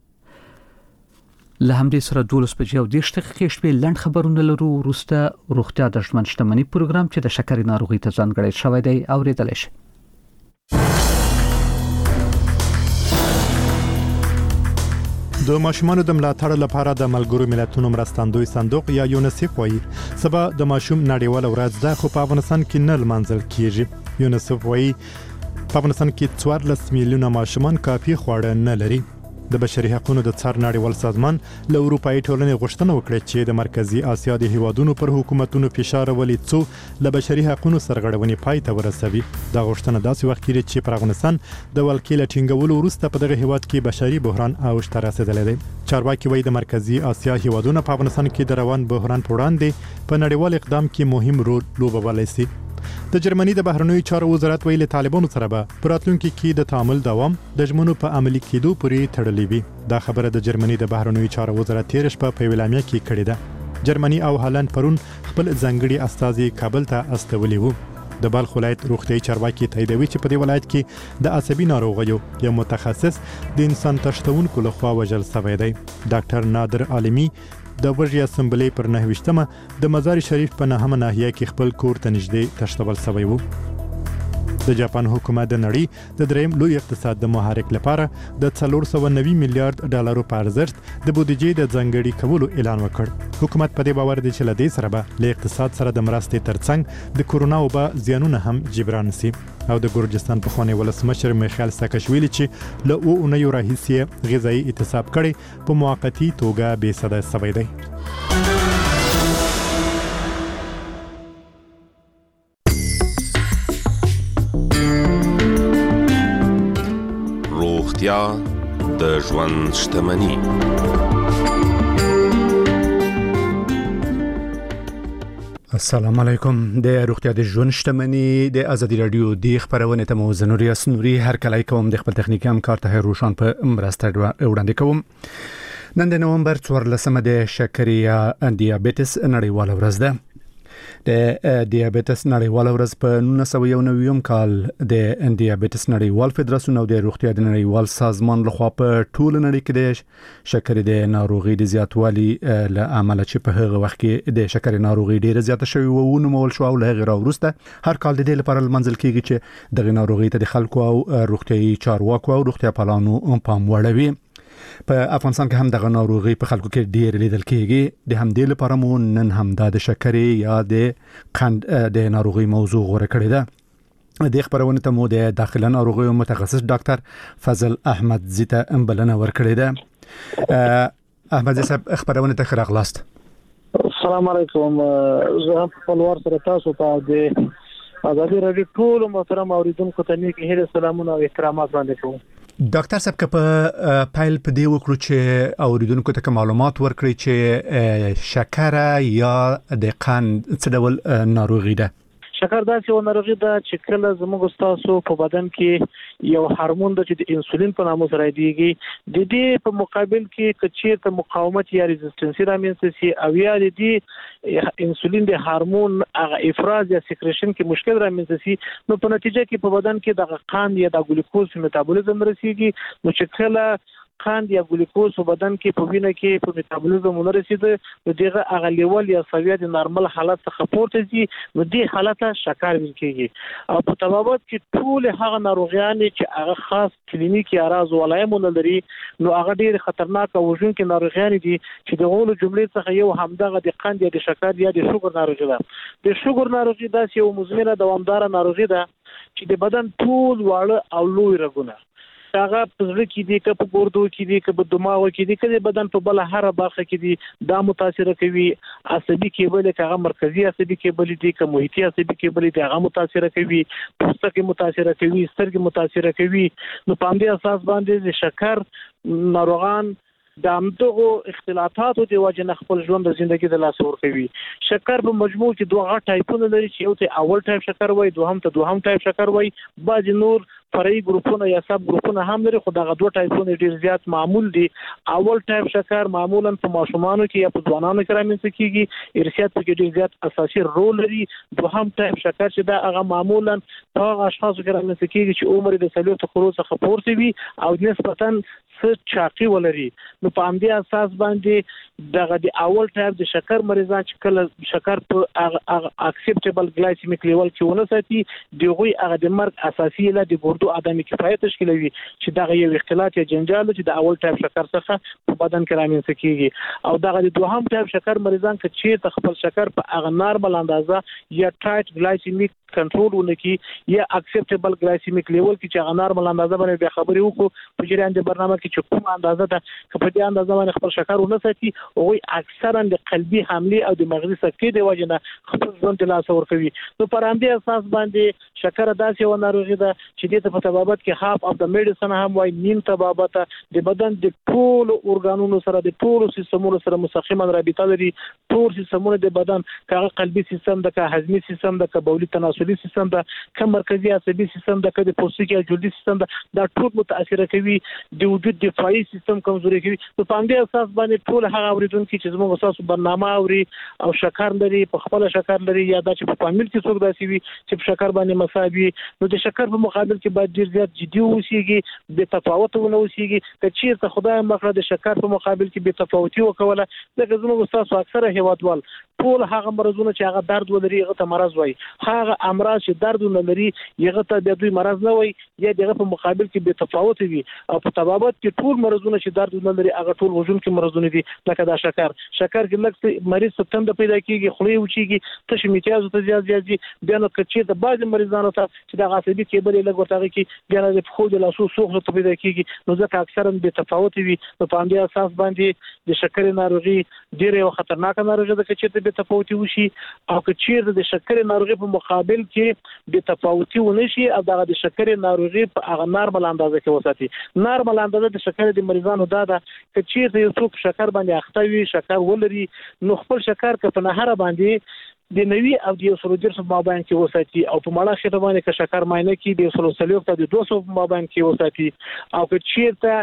له همدې سره 12 بجې او 10 دقیقې شپې لنډ خبرونه لرو. وروسته روغتیا د ژوند شتمنۍ پروګرام چې د شکرې ناروغۍ ته ځانګړی شوی دی اوریدلی شئ. د ماشومانو د ملاتړ لپاره د ملګرو ملتونو مرستندوی صندوق یا یونیسف وایي سبا د ماشوم نړیواله ورځ ده، خو په افغانستان کې نه لمانځل کیږي. یونیسف وایي په افغانستان کې 14 میلیونه ماشومان کافي خواړه نه لري. د بشري حقوقو د څار نړیوال سازمان له اروپאי ټولنې غوښتنه وکړه چې د مرکزی اسیا د هیوادونو پر حکومتونو فشار ولې څو له بشري حقوقو سرغړونې پای ته ورسوي. دا غوښتنه داسې وخت کې چې پر افغانستان د ولکې لټینګولو وروسته په دغه هیواد کې بشري بحران اوج ته رسیدلی دی. چارواکي وایي د مرکزی اسیا هیوادونو په افغانستان کې د روان بحران په وړاندې په نړیوال اقدام کې مهم رول لوبولی شي. د جرمني د بهرنیو چارو وزارت ویلي طالبانو سره به پراتلونکو کې د تعامل دوام د ژمنو په عملي کېدو پورې تړلې وي. دا خبره د جرمني د بهرنیو چارو وزارت تیر شپه په اعلامیه کې کړې ده. جرمني او هالند پرون خپل ځانګړي استازي کابل ته استولي وو. د بلخ ولایت روغتیايي چارواکي تاییدوي چې په دې ولایت کې د عصبي ناروغیو یو متخصص د انسان تشتونکو لخوا وژل شوی دی. ډاکټر نادر عالمي د وژې اسمبلی پر 9مه د مزار شریف په 9مه ناحیه کې خپل کور ته نږدې تشتول شوی وو. د جاپان حکومت د نړۍ د دریم لوی اقتصاد د محرک لپاره د 490 میلیارډ ډالرو په ارزښت د بودیجې د ځانګړي کولو اعلان وکړ. حکومت په دې باور دی چې له دې سره به له اقتصاد سره د مرستې ترڅنګ د کورونا وبا زیانونه هم جبران شي. او د ګورجستان پخوانی ولسمشر میخائیل ساکاشویلی چې له اونیو راهیسې غذایی اعتصاب کړي په موقتی توګه بې صدا شوی دی. روغتیا د ژوند شتمنۍ. السلام علیکم. د روغتیا د ژوند شتمنۍ د ازادي رادیو د خبرونه ته مو زنوري اسنوري هر کله کوم د خپل تخنیکي همکار ته روشن په مرسته وړاندې کوم. نن د نومبر 14مه د شکرې یا دیابیټس نړیواله ورځ ده. د دیابیټس نړیواله ورځ په 1991 کال د دیابیټس نړیوال فدراسیون او د روغتیا د نړیوال سازمان لخوا په ټول نړۍ کې د شکرې د ناروغۍ د زیاتوالي له امله چې په هغه وخت کې د شکرې ناروغۍ ډیره زیاته شوې و نومول شو او له هغه وروسته هر کال د دې لپاره لمنځل کېږي چې د ناروغۍ ته د خلکو او روغتیايي چارواکو او روغتیا پالانو پام وړوي. په افغانستان کې هم دغه ناروغي په خلکو کې ډیر لیدل کېږي. د همدې لپاره مو نن هم د شکرې یا د قند د ناروغي موضوع غوړه کړې ده. د خبرونه ته مو د داخله ناروغیو متخصص ډاکټر فضل احمد زیته بلنه ورکړې ده. احمد زی صاحب خبرونه ته خراغلاست. السلام علیکم. زه هم خپل ور سره تاسو ته د ازادي رادیو ټول محترم اوریدونکو ته نیک هیله سلامونه او احترامات وړاندې کوم. ډاکټر صاحب په پایل په دی وکړو چې اوریدونکو ته معلومات ورکړي چې شکر یا د قند څه ډول ناروغي ده؟ شکر داسې یو ناروغي ده چې کله زموږ تاسو په بدن کې یو هورمون د چې د انسولین په نامه سره دیږي د دې په مقابل کې کچیر ته مقاومت یا ریزिस्टेंस رامنځته شي او یا د دې انسولین د هورمون هغه افراز یا سیکریشن کې مشکل رامنځته شي نو په نتیجه کې په بدن کې د قند یا د ګلوکوز میټابولیزم رسیږي نو چې کله قند یا ګلوکوز په بدن کې په وینه کې په میټابولیزم ورسېده نو دغه هغه لیول یا سویه د نارمل حالت څخه پورته ځي نو دې حالت شکر ویل کېږي. او په تبابت کې ټول هغه ناروغیان چې هغه خاص کلینیکي اراز ولایمونه لري نو هغه ډېر خطرناک او وژونکي ناروغیان دي چې د غولو جملې څخه یو همدغه د قند یا د شکر یا د شوګر ناروغي ده. د شوګر ناروغي داسې یو مزمنه دوامدار ناروغي ده چې د بدن ټول واړه او لوی رګونه هغه پزړه کې دي که په ګردو کې دي که په دماغ کې دي که بدن په بل هر برخه کې دي دا متاثر کوي. عصبي کېبل هغه مرکزی عصبي کېبل دي که محیطي عصبي کېبل دي هغه متاثر کوي. پوستکی متاثر کوي، سترګې متاثر کوي. نو په همدې اساس باندې د شکر ناروغان د همدغو اختلافاتو د وجه نه خپل ژوند د ژوندۍ د لاس ورکوي. شکر په مجموع کې دوه غټ ټایپونه لري چې یو ته اول ټایپ شکر وایي، دوهم ټایپ شکر وایي. بعض نور فرعي ګروپونه یا سب ګروپونه هم لري، خو دغه دوه ټایپونه ډیر زیات معمول دي. اول ټایپ شکر معمولا په ماشومانو کې یا په ځوانانو کې رامنځته کیږي، ارثیات کې ډیر زیات اساسي رول لري. دوهم ټایپ شکر چې دا هغه معمولا په هغه اشخاصو کې رامنځته کیږي چې عمر د 40 کلونو څخه پورته وي او نسبتاً څه چاقي ولري. نو په همدې اساس باندې دغه د اول ټایپ د شکر مریضان چې کله شکر په اکسپټیبل ګلایسیمیک لیول کې ونه ساتي، دغه هغه د مرګ اساسي له د ګردو عدم کفایت تشکیلوي چې دغه یو اختلاط یا جنجال چې د اول ټایپ شکر څخه په بدن کې رامنځته کیږي. او دغه د دوهم ټایپ شکر مریضان چې خپل شکر په هغه نارمل اندازه یا ټایټ ګلایسیمیک کنټرول ونکي یا اکسپټیبل ګلایسیمیک لیول کې چې هغه نارمل اندازه باندې به خبرې وکړو په جریان د برنامه کې چې کوم اندازه ده که په دې اندازه باندې خپل شکر ونه ساتي او اکثرا د قلبي حمله او د مغزي سکتې د وجه نه خپل ژوند ته لاس ورکوي. نو پر همدې اساس باندې شکر داسې یو ناروغي ده چې د په طبابت کې هاف اف د میډیسن هم وایي نیم طبابت د بدن د ټول اورګانونو سره د ټول سیستمونو سره مستقیما رابطه لري. ټول سیستمونه د بدن که قلبي سیستم ده که هضمي سیستم ده که بولي تناسلي سیستم ده که مرکزی عصبي سیستم ده که د پوستکي او جلدي سیستم ده، دا ټول متاثر کوي. د وجود دفاعي سیستم کمزوري کوي. نو په همدې اساس باندې ټول هغه اوریدونکو چې زموږ اساسو برنامه اوري او شکر لري، په خپل شکر لري یا دا چې په فامیل کې څوک داسي وي چې په شکر باندې مصابي، نو د شکر په مقابل کې باید ډیر زیات جدي اوسېږي، بې تفاوت ونه اوسېږي. که چیرته خدای مخه د شکر په مقابل کې بې تفاوتي وکوله، ځکه زموږ اساسو اکثره هیوادوال ټول هغه مرزونه چې هغه درد ولري هغه ته مرز وایي، هغه امراض چې درد نه لري هغه ته د دوی مرز نه وایي یا دغه په مقابل کې بې تفاوت وي. او په طبابت کې ټول مرزونه چې درد نه لري هغه ټول وجود کې مرزونه دي. لکه دا شکر کې لکه مریض ستند پیدا کیږي، خولې وچیږي، تش میتیاز ته زیات دي. بیا نو کچې د بعض مریضانو ته چې د عصبي کېبل لږ ورته کې بیا د خو د لاسو سوخ ته پیدا کیږي، نو ځکه اکثرا بې تفاوت وي. نو په همدې اساس باندې د شکر ناروغي ډیره خطرناک ناروغي ده چې بې تفاوتي وشي. او که چیرته د شکر ناروغي په مقابل کې بې تفاوتي ونه شي او دغه د شکر ناروغي په هغه نارمل اندازه کې وساتي. نارمل اندازه د شکر د مریضانو دا ده چې چیرته یو څوک شکر باندې اخته وي، شکر ولري، نو خپل شکر که په نهره باندې د 90 او د 110 په مابین کې وساتي او په مړه خېټه باندې که شکر معاینه کې د 130 ته د 200 په مابین کې وساتي. او که چیرته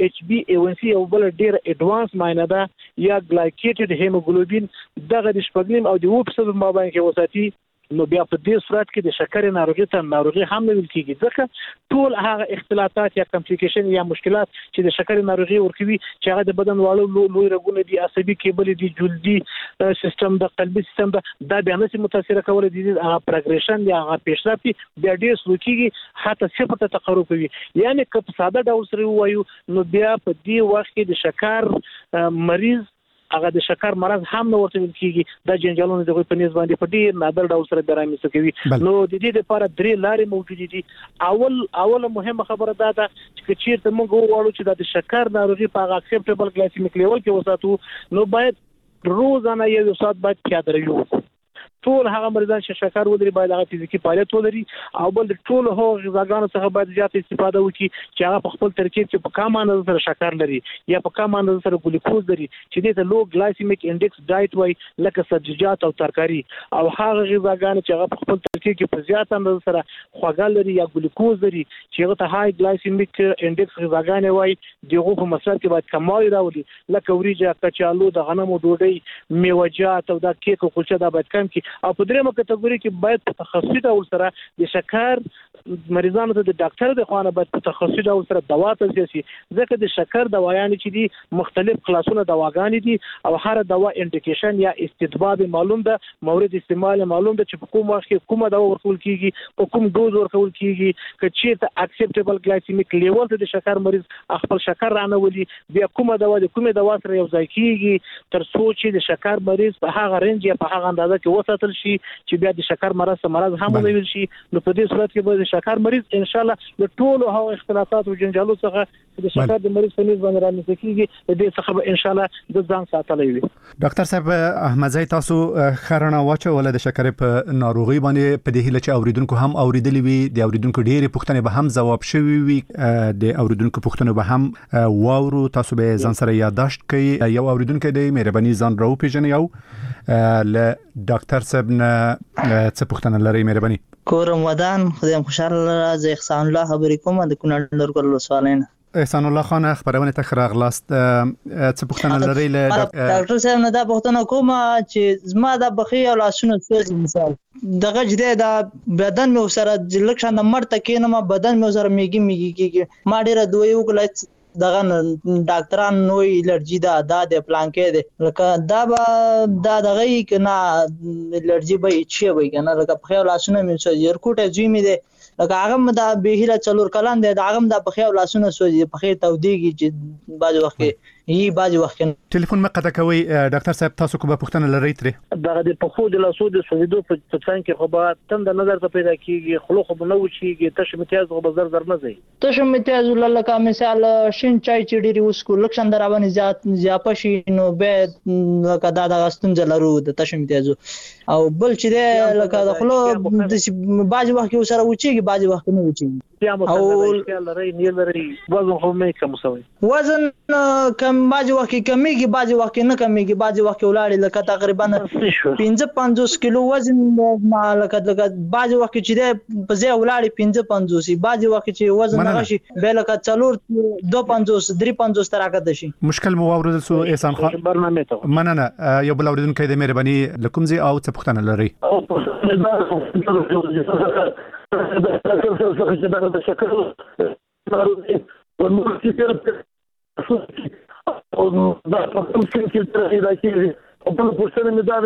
HbA1c او بل ډیر اډوانس معاینه ده یا ګلایکیټډ هیموګلوبین دغه د 8 او د 9% په مابین کې وساتي، نو بیا په دې صورت کې د شکر ناروغي ته ناروغي هم نه ویل کیږي. ځکه ټول هغه اختلافات یا کمپلیکیشن یا مشکلات چې د شکر ناروغي ورکوي چې هغه د بدن واړو لوی رګونه دي، عصبي کېبل دي، جلدي سیستم د قلبي سیستم دا بیا نه متاثر کول دي، هغه پروګریشن یا هغه پیشرفت بیا ډیر سلوکيږي حتی صفر ته تقرب کوي. یعنی که په ساده ډول سره وایو نو بیا په دې وخت کې د شکر مریض هغه د شکر مرض هم نه ورته ویل کیږي. دا جنجالونه دغه په نسبت باندې په ډیر نادر ډول سره درامي کوي. نو د دې لپاره درې لارې موجود دي. اول مهمه خبره ده چې چیرته موږ وغواړو چې د شکر ناروغي په اکسپټیبل ګلایسیمیک لیول کې وساتو، نو باید روزانه یو ساعت باید پیاده روي وکړو. ټول هغه مریضان چې شکر ولري باید هغه فزیکی فعالیت ولري او بل ټول هغه غذاګانو څخه باید زیات استفاده وکړي چې هغه په خپل ترکیب کې په کم اندازه سره شکر لري یا په کم اندازه سره ګلوکوز لري چې دې ته لو ګلایسیمیک انډیکس ډایټ وای، لکه سبزیجات او ترکاری. او هغه غذاګانو چې هغه په خپل ترکیب کې په زیات اندازه سره خوږه لري یا ګلوکوز لري چې هغه ته های ګلایسیمیک انډیکس غذاګانې وای، دغه په مصرف کې باید کمال راولي، لکه وریجه، کچالو، د غنمو ډوډۍ، میوه‌جات او دا کیک او کلچه دا باید کم کی. او په درېمه کټګوري کې باید په تخصصي ډول سره د شکر مریضانو ته د ډاکټر د خوانه باید په تخصصي ډول سره دوا توصیه شي، ځکه د شکر دوايان چې دي مختلف کلاسونه دواګانې دي او هر دوا انډیکیشن یا استطباب معلوم ده، مورد استعمال معلوم ده چې په کوم وخت کې کومه دوا ورکول کیږي، په کوم ډوز ورکول کیږي. که چیرته اکسپټیبل ګلایسیمیک لیول ته د شکر مریض خپل شکر رانه ولي، بیا کومه دوا د کومه دوا سره یو ځای کیږي تر څو چې د شکر مریض په هغه رنج یا په هغه اندازه کې وساتل شي چې بیا د شکر مرض هم ونیول شي. نو په دې صورت کې به د شکر مریض ان شاء الله له ټولو هغو اختلافات او جنجالو څخه د شکر د مریض په نسبت باندې رامنځته کیږي د دې څخه ان شاء الله د ځان ساتلای وي. ډاکټر صاحب احمدزی تاسو خرانه واچول د شکر په ناروغي باندې په دې هله چې اوریدونکو هم اوریدلی وي د اوریدونکو ډېری پوښتنې به هم جواب شوي وي د اوریدونکو پوښتنې به هم واورو تاسو به ځان سره یادداشت کړئ. یو اوریدونکو د مهرباني ځان راو پیژنئ او ل ډاکټر صاحب نه څه پوښتنه لري مهرباني. کورم ودان خدایم خوشاله راځي احسان الله خبرې کوم د کونړ لرګل سوالین. احسان الله خان خبرونه تخراغ لاست څه پوښتنه لري ل ډاکټر صاحب نه دا پوښتنه کوم چې زما د بخي او لاسونو سوځي مثال دغه جدي دا بدن مې سره لکه نه مرته کینم بدن مې سره میږي کیږي ما ډیره دوی وکړه دغه ډاکټران نوې الرجی دا د پلان کې ده لکه دا دغه کنا الرجی به چی وي کنه لکه په خیال لاسونه مې سوځي ورکوټه جوی مې ده لکه هغه د بهیله چلور کلان دی دا هغه د په خیال لاسونه سوځي په خیر توديږي چې بعض وخت یي بعض وخت ټلیفون مقطع کوي ډاکټر صاحب تاسو کومه پوښتنه لرئ ترې دغه د پخو د لاسو د سوځیدو په څنګه کې خو به تم د نظر ته پیدا کیږي خلو خو نه وچیږي تش امتیاز خو به زر نه ځي تش امتیاز لکه مثال شین چای چې ډیری وسکو لکشن دراونه زیات شي نو به لکه دا د استنځ لرو د تش امتیاز او بل چې لکه د خلو د بعض وخت سره وچیږي بعض وخت نه وچیږي او لري نه لري وزن خو مې کم وسوي وزن کم بعض وخت کمیږي بعض وخت نه کمیږي بعض وخت ولاړ لکه تقریبا 55 کیلو وزن لکه بعض وخت چې په ځای ولاړ 55 بعض وخت چې وزن نغشي به لکه 4 250 تراکد شي مشکل مو اوریدل سو احسان خان برنامه ته مننه یو بل اوریدونکو د مهرباني لکم زی او څه پوښتنه لري د شکر ناروغي ورنور چې او دا په کوم کې ترې راځي او په پوښتنه مې دا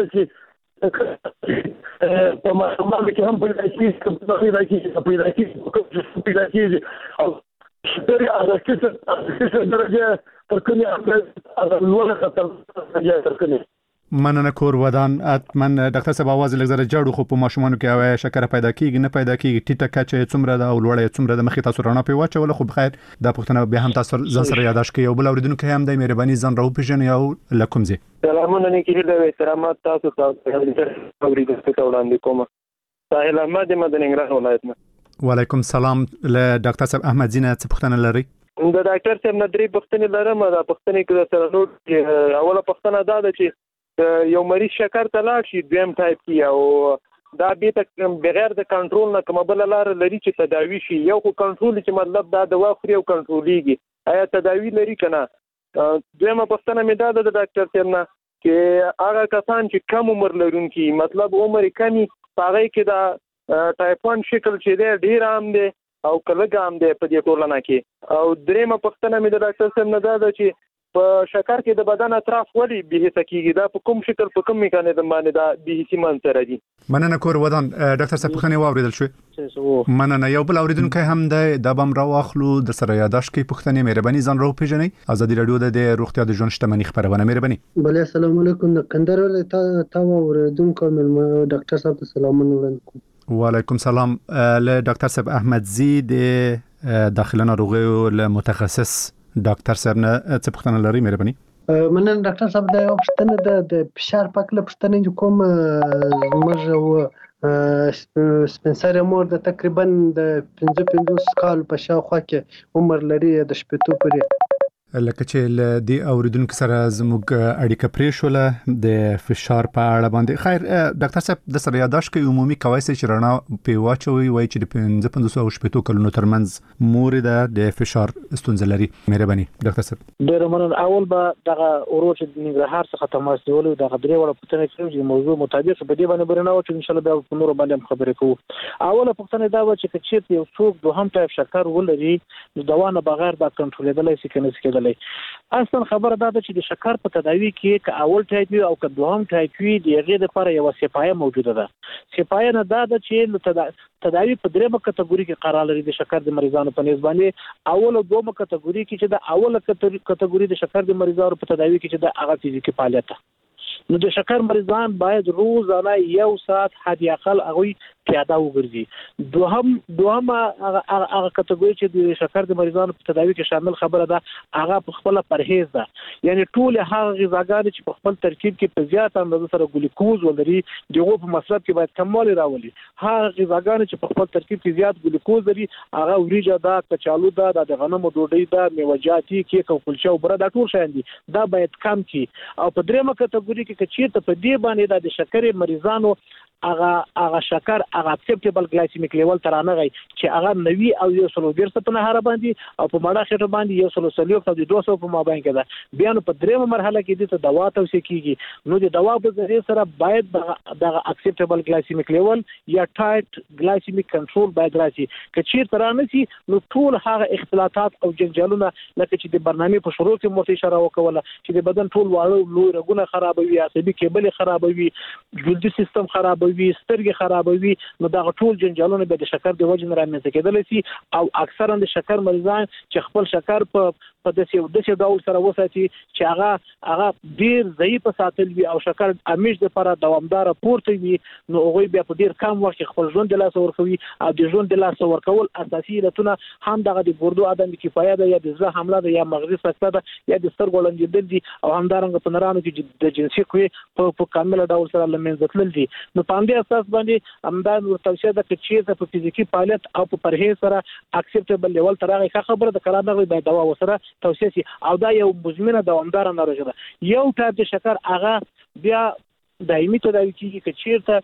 چې په ماشومان کې هم پیدا کیږي چې پیدا کیږي او ستړي اړه درجه پر کومه اړه لوړه خطر درجه تر کومه مننه کور ودان اتمن ډاکټر صاحب आवाज لګزره جوړو خو په ماشومانو کې او شکر پیدا کیږي نه پیدا کیږي ټیټه کچه څومره دا او لوړه څومره د مخې تاسو رڼا په واچول خو بخیر دا پښتنه به هم تاسو ځان سره یاداش کوي او بل اوریدونکو هم د مهرباني ځان راو پیژنې او لکم زی سلامونه نیکې د احترامات تاسو اوریدونکو ته وړاندې کوم ساحل احمد مدن انګران ولایت نه وعلیکم السلام له ډاکټر صاحب احمد زینه څه پښتنه لري د ډاکټر صاحب نه درې پښتنې لرم دا پښتنې کې سره نو اوله پښتنه دا ده چې یو مریض شکر ته لاړ شي دویم ټایپ کې او دا به تک بغیر د کنټرول نه کومه بل لار لري چې تداوی شي یو خو کنټرول چې مطلب دا دوا خوري او کنټرولېږي آیا تداوی لري کنه دویمه پښتنه مې دا د ډاکټر صاحب نه چې هغه کسان چې کم عمر لرونکي مطلب عمر کمی هغه کې دا ټایپ 1 شکل چې دی ډیر عام دی او کله ګام دی په دې ټولنه کې او دریمه پښتنه مې د ډاکټر صاحب نه دا چې په شکر کې د بدن اطراف ولې به تکیږي دا په کوم شکل په کوم میکانیزم باندې دا به سیمن سره دي مننه کور ودان ډاکټر صاحب خنه واوریدل شو مننه یو بل اوریدونکو هم د بم را واخلو د سره یاداش کې پښتنې مهرباني ځان راو پیژنې ازادي رادیو د روغتیا د ژوند شتمنۍ خبرونه مهرباني بله السلام علیکم د کندهار ولایت تا اوریدونکو ډاکټر صاحب سلامونه وړاندې وعلیکم السلام له ډاکټر صاحب احمد زی د داخله ناروغي له متخصص ډاکټر صاحب نه څه پوښتنه لري مهرباني مننه ډاکټر صاحب دا یو پوښتنه د فشار پکله پوښتنه کوم موږ سپنسر مور د تقریبا د 55 کال په شاوخوا کې عمر لري د شپږ پورې لکه چې ل دې اوریدونکو سره زموږ اړیکه پرې شوله د فشار په اړه باندې خیر ډاکټر صاحب د سره یاداش کې عمومي کوي چې رڼا په واچوي وای چې د 55 او 70 کلونو ترمنځ مورید د فشار ستونزه لري مهرباني ډاکټر صاحب ډیر مننه اول به دغه اوروچ د ننګرهار څخه تماس نیولو دغه درې وړه پوښتنه کوي چې موضوع مطابق په دې باندې برنامه چې ان شاء الله بیا په نور باندې خبرې کوو اوله پوښتنه دا و چې کچې یو څوک دوهم ټایپ شکر ولري نو دوا نه بغیر دا کنټرولېدلای شي کنه اصلا خبره دا ده چې د شکر په تداوی کې ک اول ټایپ او ک دوهم ټایپ وي د هغې لپاره یو سپایه موجوده ده سپایه نه دا ده چې تداوی په دریمه کټګوري کې قرار لري د شکر د مریضانو په نسبت باندې اول او دومه کټګوري کې چې د اوله کټګوري د شکر د مریضانو په تداوی کې چې د هغه فزیکي فعالیت نو د شکر مریضان باید روزانه 1 ساعت حد اقل هغه پیاده وګرځي. دوهم هغه کټګوري چې د شکر د مریضانو په تداوی کې شامل خبره ده هغه په خپل پرهیز ده. یعنی ټول هغه غذاګانې چې په خپل ترکیب کې په زیات اندازه سره ګلوکوز ولري دغه په مصرف کې باید کموالی راولي. هغه غذاګانې چې په خپل ترکیب کې زیات ګلوکوز لري هغه وریجه ده، کچالو ده، د غنمو ډوډۍ ده، میوه‌جاتي، کیک او کلچه او بره دا ټول شیان دي. دا باید کم کی. او په دریمه کټګوري کې چې چیرته په دې باندې د شکرې مریضانو هغه شکر هغه اکسپټیبل ګلایسیمیک لیول تر نه غي چې هغه 90 او 120 په نهار باندې او په مړه خټه باندې 130 او 200 په مابین کې ده. بیا نو په دریمه مرحله کې د دوا توصیه کیږي. نو د دوا په ذریعہ سره باید د اکسپټیبل ګلایسیمیک لیول یا ټایټ ګلایسیمیک کنټرول باید راشي. کچیر تر نه سي نو ټول هغه اختلاطات او جنجالونه لکه چې د برنامه په شروع کې مرته اشاره وکوله چې د بدن ټول واړه لوی رګونه خرابوي، عصبي کېبل خرابوي، جلدي سیستم خرابوي، سترګې خرابوي. نو دا ټول جنجالونه به د شکر د وجې نه رامنځته کېدل شي. او اکثرا د شکر مریضان چې خپل شکر په داسې ډول سره وساتي چې هغه ډیر ضعیف ساتل وي او شکر همیش د لپاره دوامدار پورته وي، نو هغه بیا په ډیر کم وخت خپل ژوند د لاس ورکوي. او د ژوند د لاس ورکول اساسي علتونه هم دغه د ګردو عدم کفایه ده، یا د زړه حمله ده، یا مغزي سکته ده، یا د سترګو لنډېدل دي، او همدارنګه په نرانو کې د جنسي قوې په کامل ډول سره لمنځه تلل دي. نو په همدې اساس باندې همدا توصیه ده چې په فزیکي فعالیت او په پرهیز سره اکسپټیبل لیول تر هغه خبره د کلام نه باید دوا وسره توصیه شي. او دا یو مزمنه دوامدار ناروغي ده. یو ټایپ د شکر هغه بیا دایمي تداوی کیږي چې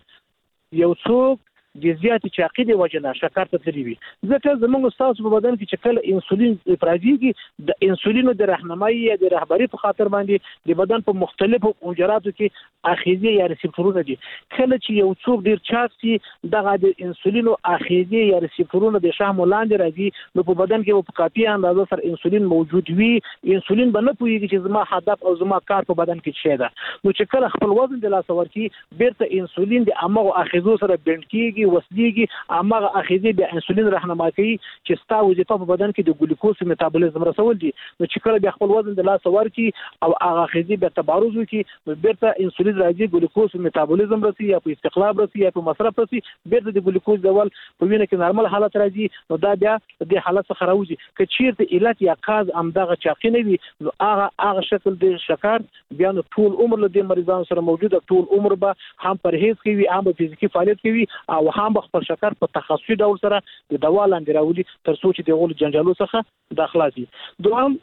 چیرته یو څوک د زیاتې چاقي د وجه نه شکر ته تللی وي. ځکه زموږ استاد په بدن کې چې کله انسولین افرازيږي د انسولین د راهنمایي یا د رهبری په خاطر باندې د بدن په مختلفو حجراتو کې اخیزه یا ریسپټورونه دي. کله چې یو څوک ډیر چاق سي دغه د انسولین او اخیزه یا ریسپټورونه د شحم لاندې راځي، نو په بدن کې په کافي اندازه سره انسولین موجود وي. انسولین به نه پوهیږي چې زما هدف او زما کار په بدن کې څه ده. نو چې کله خپل وزن د لاس ورکی بیرته انسولین د امغه اخیزو سره بند کیږي وسلیږي، امغه اخیزه د انسولین راهنمایي کوي چې ستا وظیفه په بدن کې د ګلوکوز میتابولیزم رسول دي. نو چې کله بیا خپل وزن د لاس ورکی او هغه اخیزه به تبارز وکي، نو بیرته انسولین راځي، ګلوکوز میتابولیزم رسي یا په استقلاب رسي یا په مصرف رسي، بیرته د ګلوکوز ډول په وینه کې نارمل حالت راځي. نو دا بیا د حالت څخه راوځي. که چیرته علت یا کاز امدغه چاقي نه وي، نو هغه شکل د شکر بیا نو ټول عمر له مریضانو سره موجوده، ټول عمر به هم پرهیز کوي، هم فزیکی فعالیت کوي، او هم خپل شکر په تخصصي ډول سره د دوا لاندې راولي تر څو چې د غول جنجالو څخه داخله شي. دوام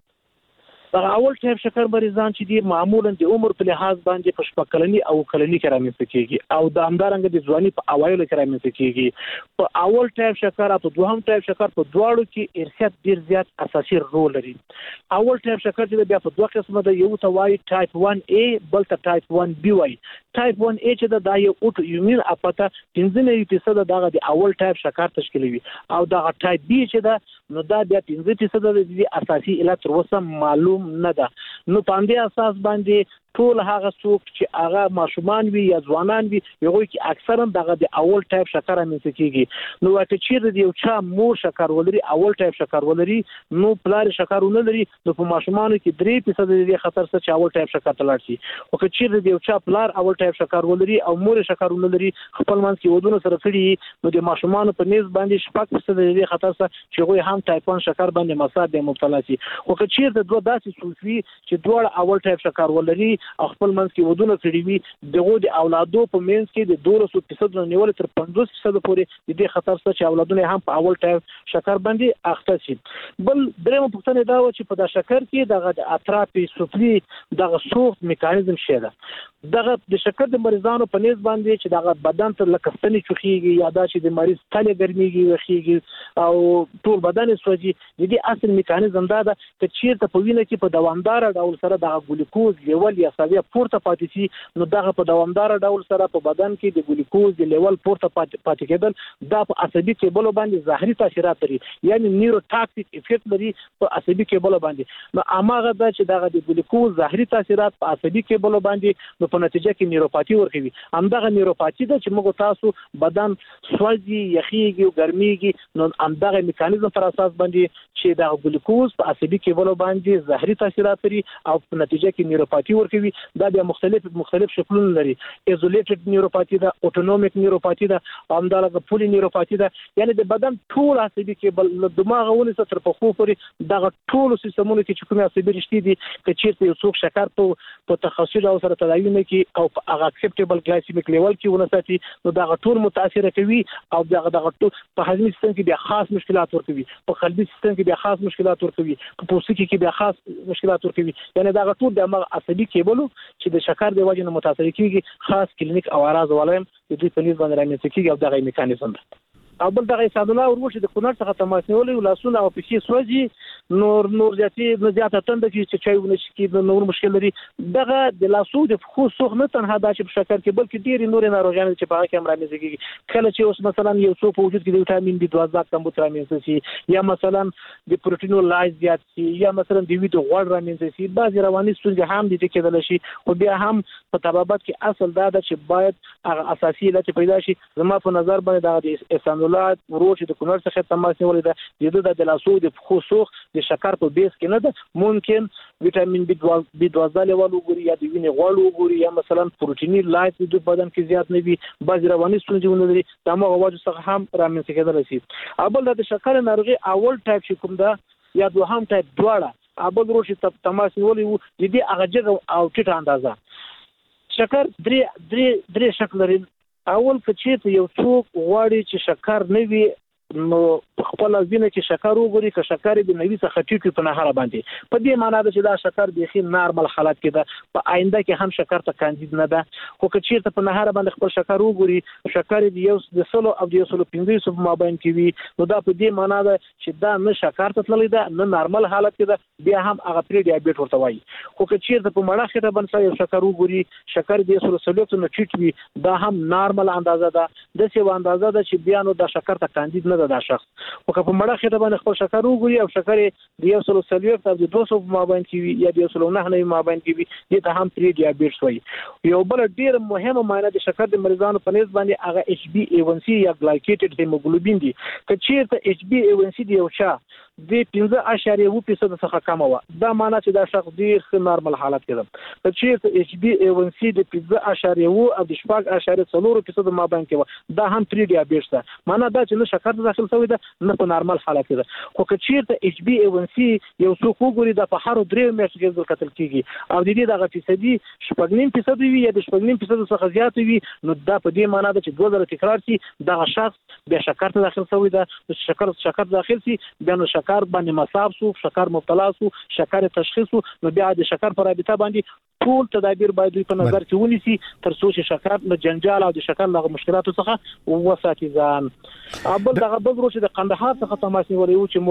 دا اول ټایپ شکر مریضان چې دي معمولا د عمر په لحاظ باندې په شپږ او کلنی کې رامنځته کیږي، او د همدارنګه د ځواني په اوایلو کې رامنځته کیږي. په اول ټایپ شکر او په دوهم ټایپ شکر په دواړو کې ارثیت ډیر زیات اساسي رول لري. اول ټایپ شکر چې بیا په دوه قسمه ده، یو ته وایي ټایپ 1A، بل ته ټایپ 1B وایي. ټایپ 1A چې دا یو اوټو ایمون اپاته 15% دغه د اول ټایپ شکر تشکیلوي، او دغه ټایپ B چې دا نو دا بیا 15% د اساسي علت تر اوسه معلوم نه ده. نو په دې اساس باندې ټول هغه څوک چې هغه ماشومان وي یا ځوانان وي، هغه کې اکثرا دغه د اول ټایپ شکر رامنځته کیږي. نو واکه چې د یو چا مور شکر ولري، اول ټایپ شکر ولري، نو پلار شکر ولري، نو په ماشومانو کې 3% د خطر څخه چې اول ټایپ شکر تلل شي. او که چې د یو چا پلار اول ټایپ شکر ولري او مور شکر ولري، خپل منځ کې ودونه سره کړي، نو د ماشومانو په نسبت باندې 4% د خطر څخه چې هغه هم ټایپ 1 شکر باندې مصاب به مبتلا شي. او که چې د دوه داسې صوفي چې دوه اول ټایپ شکر ولري او خپل منځ کې ودونه کړی وي، دغه د اولادو په منځ کې د 200% نیول تر 50% پورې د دې خطر څخه چې اولادونه هم په اول ټایپ شکر باندې اخته شي. بل درېمه پوښتنه دا و چې په دا شکر کې دغه اطرافي سفلي دغه سوخت میکانیزم شته ده. دغه د شکر د مریضانو په نسبت باندې چې دغه بدن ته لکستنی چوخيږي، یا دا چې د مریض تله ګرميږي وخیږي او ټول بدن سوځي، د دې اصل میکانیزم دا ده چې چیرته په وینه کې په دوامدار ډول سره دغه ګلوکوز لیول یا سوي پورته پاتې شي، نو دغه په دوامدار ډول سره په بدن کې د ګلوکوز د لیول پورته پاتې کېدل دا په عصبي کېبل باندې ظاهري تاثیرات لري، یعنی نیوروټاکسیک افیکټ لري په عصبي کېبل باندې. نو اماغه دا چې دغه د ګلوکوز ظاهري تاثیرات په عصبي کېبل باندې نو په نتیجه کې نیوروپاتی ورکوي. همدغه نیوروپاتی ده چې موږ تاسو بدن سوځي، یخیږي او ګرميږي، نو همدغه میکانیزم پر اساس باندې چې دغه ګلوکوز په عصبي کېبل باندې ظاهري تاثیرات لري او په نتیجه کې نیوروپاتی ورکوي. وي دا بیا مختلف شکلونه لري. ایزولیټډ نیوروپاثي ده، اوټونومیک نیوروپاثي ده، همدارنګه پولی نیوروپاثي ده. یعنی د بدن ټول عصبي کیبل له دماغ ولې تر پښو پورې دغه ټول سیستمونه کې چې کومه عصبي رشتې دي چې چیرته یو څوک شکر په تخصصي ډول سره تداوی نه کوي او په هغه اکسپټیبل ګلایسیمیک لیول کې ونساتي، نو دغه ټول متاثر کوي او دغه ټول په هضمي سیستم کې بیا خاص مشکلات ورکوي، په قلبي سیستم کې بیا خاص مشکلات ورکوي، په پوستکي کې بیا خاص مشکلات ورکوي. یعنی دغه ټول د عصبي کیبلو چې د شکر د وجې نه متاثر کیږي خاص کلینیک او اعراض والایم د دې په نسبت باندې رامنځته کیږي او دغه میکانیزم ده. او بل دغه سادولا ورور چې د کونړ څخه تماس نیولې لاسونه او پښې سوځي، نور زیاته تنده چې چای ونه شي کې نور مشکل لري. دغه د لاسو د پښو سوخ نه تنها دا چې په شکر کې بلکې ډېری نور ناروغیان چې په هغه کې هم رامنځته کیږي. کله چې اوس مثلا یو څوک په وجود کې د ویټامین B12 کمبود رامنځته شي یا مثلا د پروتینو لایز زیات شي یا مثلا د ویټو غوړ رامنځته شي، بعضې رواني ستونزې هم دي کېدلی شي. خو بیا هم په طبابت کې اصل دا ده چې باید هغه اساسي علت پیدا شي. زما په نظر باندې دغه اسانولات ورور چې د کونړ څخه تماس نیولې ده د لاسو د پښو سوخ د شکر په بیس کې نه ده، ممکن ویټامین B12 لیول وګوري یا د وینې غوړ وګوري یا مثلا پروتیني لایز د بدن کې زیات نه وي، بعضې رواني ستونزې ونه لري، د هماغه وجو څخه هم رامنځته کېدلی شي. اول د شکر ناروغي اول ټایپ چې کوم ده یا دوهم ټایپ دواړه اول ورور چې تماس نیولې وو د دې هغه جګه او ټیټه اندازه. شکر درې شکل لري. اول که چېرته یو څوک غواړي چې شکر نه وي نو خپل وینه کې شکر وګوري، که شکر د نوي څخه ټیټ په نهره باندې، په دې معنی ده چې دا شکر بیخي نارمل حالت کې ده، په آینده کې هم شکر ته کاندید نه ده. خو که چېرته په نهره باندې خپل شکر وګوري، شکر د 100 او 150 په مابین کې وي، نو دا په دې معنی ده چې دا نه شکر ته تللی ده نه نارمل حالت کې ده، بیا هم هغه پری ډیابیټ ورته وایي. خو که چېرته په مړه خېټه باندې یو شکر وګوري، شکر د 140 نه ټیټ وي، دا هم نارمل اندازه ده، داسې اندازه ده چې بیا نو دا شکر ته کاندید نه ده دا شخص. خو که په مړه خېټه باندې خپل شکر وګوري او شکر د 140 او 200 په مابین کې وي یا د 109 مابین کې وي، دې ته هم پری ډیابیټس وایي. یو بل ډیر مهمه معاینه د شکر د مریضانو په نسبت باندې هغه HbA1c یا ګلایکیټډ هیموګلوبین دی. که چیرته HbA1c دی یو چا د 5.2% څخه کم و، دا معنی چې دا شخص ډیر ښه نارمل حالت کې ده. که چیرته HbA1c د 5.2 او د 4.4% مابین کې و، دا هم پری ډیابیټس ده، معنی دا چې نه شکر ته داخل شوی ده نه په نارمل حالت کې ده. خو که چیرته HbA1c یو څوک وګوري دا په هر 3 میاشتو کې کتل کیږي او د دې دغه فیصدي 0.5% وي یا د 0.5% څخه زیات وي، نو دا په دې معنی ده چې 2000 تکرار شي دغه شخص بیا شکر ته داخل شوی ده. شکر داخل شي بیا نو شکر باندې مصاب شو، شکر مبتلا شو، شکر تشخیص، نو بیا د شکر پر رابطه باندې ټول تدابیر باید په نظر کې ونیسي تر څو چې شکر له جنجال او د شکر له مشکلاتو څخه وساتي ځان. بل دغه بل ورور چې د قندهار څخه تماس نیولی و چې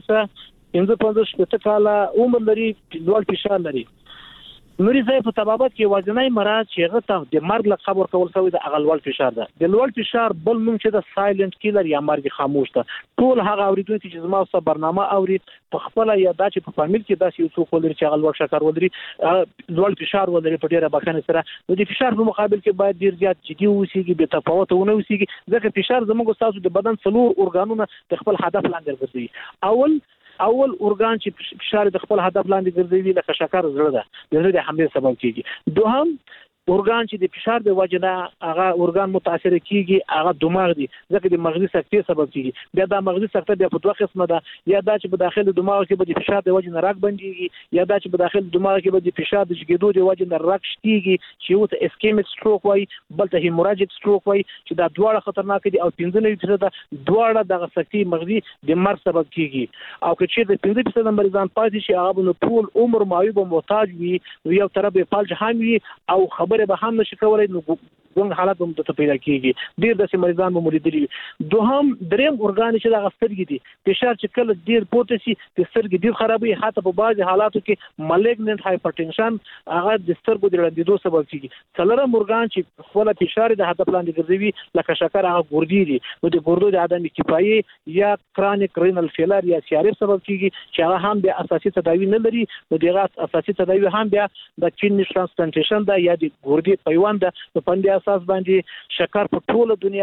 مورفي 55 کاله عمر لري، لوړ فشار لري. نوري ځای په طبابت کې وزنای مراد چې هغه ته د مرګ لقب ورکول شوی د هغه لوړ فشار ده. د لوړ فشار بل نوم چې د سایلنت کیلر یا مرګ خاموش ده. ټول هغه اوریدونکي چې زما په برنامه اوري په خپل یا دا چې په فامیل کې داسې یو څوک ولري چې هغه لوړ شکر ولري، لوړ فشار ولري په ډیره بخښنه سره، نو د فشار په مقابل کې باید ډیر زیات جدي اوسېږي، بې تفاوت ونه اوسېږي، ځکه فشار زموږ تاسو د بدن څلور ارګانونه د خپل هدف لاندې ګرځوي. اول ارګان چې فشار د خپل هدف لاندې ګرځوي لکه شکر زړه ده، د زړه د حملې سبب کیږي. دوهم ارګان چې د فشار د وجې نه هغه ارګان متاثر کیږي هغه دماغ دی، ځکه د مغزي سکتې سبب کیږي. بیا دا مغزي سکته بیا په دوه قسمه ده، یا دا چې په داخل دماغ کې به د فشار د وجې نه راګ بنديږي، یا دا چې په داخل دماغ کې به د فشار د شګېدو د وجې نه راګ شتيږي چې یو ته اسکیمیک سټروک وایي، بل ته هیموراجیک سټروک وایي، چې دا دواړه خطرناک دي او 95% دواړه دغه سکتې مغزي د مرګ سبب کیږي. او که چې د 15% مریضان پاتې شي هغه به ټول عمر معیوب او محتاج وي، یو طرف یې فلج هم وي او خبره به هم نشي کولای، نو څنګه حالت هم ته پیدا کیږي. ډیر داسې مریضان به مولیدلي. دوهم دریم ارګان چې دغه سترګې دي، فشار چې کله ډیر پورته شي د سترګې ډیر خرابوي، حتی په بعضي حالاتو کې مالیګننت هایپرټنشن هغه د سترګو د ړندېدو سبب کیږي. څلورم ارګان چې خپل فشار د هدف لاندې ګرځوي لکه شکر هغه ګردې دي، نو د ګردو د عدم کفایي یا کرونیک رینل فیلر یا CRF سبب کیږي چې هغه هم بیا اساسي تداوی نه لري، نو دغه اساسي تداوی هم بیا د کډنی ترانسپلانټیشن ده یا د ګردې پیوند ده. په دې اساس باندې شکر په ټوله دنیا کې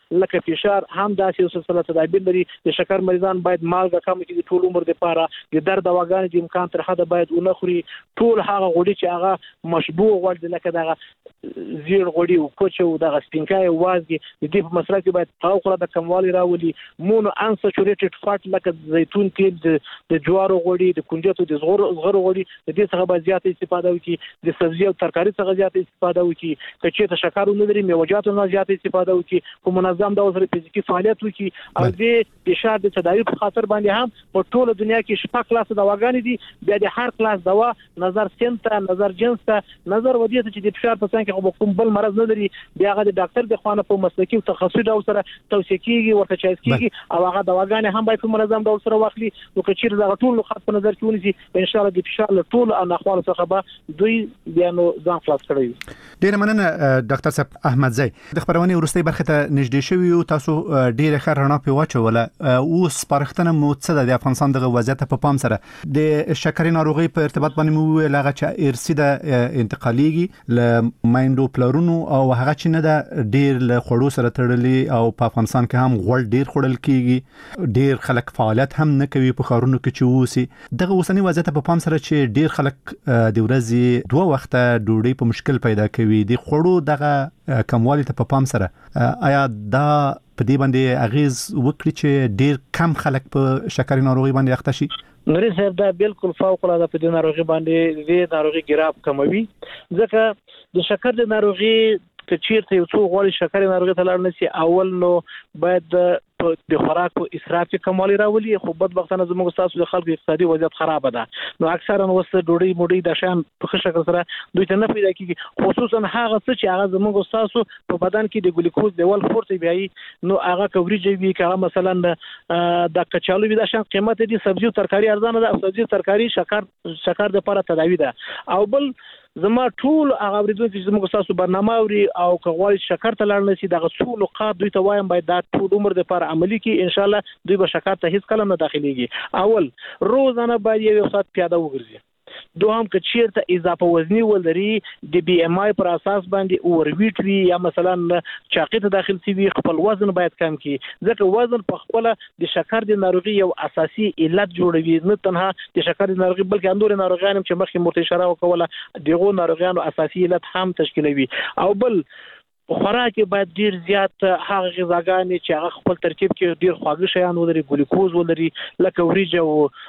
لکه فشار هم داسې یو سلسله تدابیر لري. د شکر مریضان باید مالګه کم کړي ټول عمر لپاره. د درد دواګانې د امکان تر حده باید ونه خوري. ټول هغه غوړي چې هغه مشبوع غوړ دي لکه دغه زیړ غوړي او کوچ او دغه سپینکای وازګي د دې په مصرف کې باید خاوخوره د کموالی راولي. مونو انسچوریټډ فات لکه زیتون تیل د جوارو غوړي د کنجدو د زغرو غوړي د دې څخه باید زیاته استفاده وکړي. د سبزی او ترکاری څخه زیاته استفاده وکړي. کچې ته شکر نه لري میوه‌جاتو نه زیاته استفاده وکړي. په منظم ډول سره فزیکی فعالیت وکړي او د فشار د تداوی په خاطر باندې هم په ټوله دنیا کې شپږ کلاس دواګانې دي. بیا د هر کلاس دوا نظر سنت نظر جنس ته نظر ودی ته چې د فشار په څنګه کې کوم بل مرض نه لري بیا هغه د ډاکټر د خوانه په مسلکي او تخصصي ډول سره توصیه کیږي ورته چایس کیږي او هغه دواګانې هم باید په منظم ډول سره واخلي. نو کچیر دا ټول خاص په نظر کې ونیسي ان شاء الله د فشار له ټول انخوال څخه به دوی بیا نو ځان خلاص کړی. ډیر مننه ډاکټر صاحب احمد زئی. د خبرونه ورستۍ برخه ته نږدې شوی او تاسو ډیر ښه رڼا په واچوله. اوس سپارښتنه مو څه د افغانستان دغه وضعیت په پام سره د شکرې ناروغي په ارتباط باندې مو لغه چې ارثي د انتقاليږي ل مایندو پلرونو او هغه چې نه د ډیر له خړو سره تړلې او په افغانستان کې هم غوړ ډیر خړل کیږي. ډیر خلک فعالیت هم نه کوي په خارونو کې چې وسی دغه اوسنی وضعیت په پام سره چې ډیر خلک د ورځې دوه وخته ډوډۍ په مشکل پیدا کوي. د خړو دغه کموالی ته په پام سره آیا دا په دې باندې اغیز وکړي چې ډیر کم خلک په شکرې ناروغي باندې اخته شي؟ نوري صاحب دا بالکل فوق العاده په دې ناروغي باندې د ناروغي ګراب کموي. ځکه د شکر د ناروغي کچیرته یو څو غوړي شکر ناروغي ته لاړ نشي اول نو باید د خوراکو اسراف کموالی راولي. خو بدبختانه زموږ تاسو د خلکو اقتصادي وضعیت خراب ده. نو اکثرا وسه ډوډۍ د شان په ښه شکل سره دوی ته نه پیدا کیږي. خصوصا هغه څه چې هغه زموږ تاسو په بدن کې د ګلوکوز لیول پورته بیاي نو هغه کوریج وی کغه مثلا د کچالو د شان قیمت دي سبزی او ترکاری ارزانه ده او سبزی او ترکاری شکر د لپاره تداوی ده. او بل زما ټول هغه ورېدونکو چې زموږ تاسو برنامه اوري او کغوالي شکر ته لاړ نشي دغه څو نقاط دوی ته وایم باید دا ټول عمر د لپاره عملی کی ان شاء الله دوی به شکر ته هیڅ کلم نه داخليږي. اول روزانه باید یو ساعت پیاده وګرځي. دوهم که چیرته اضافه وزنی ولري د بي ام آی پر اساس باندې اور ویټ وی یا مثلا چاقي ته داخل سی وی خپل وزن باید کم کی. ځکه وزن په خپل د شکر د ناروغي یو اساسي علت جوړوي. نه تنها د شکر د ناروغي بلکې اندور ناروغیان چې مخکې مرتشره وکوله دغه ناروغیانو اساسي علت هم تشکیلوي. او بل خوراک باید ډیر زیات هغه غذاګانې چې هغه خپل ترکیب کې ډیر خواږه شیان ولري ګلوکوز ولري لکه وریجه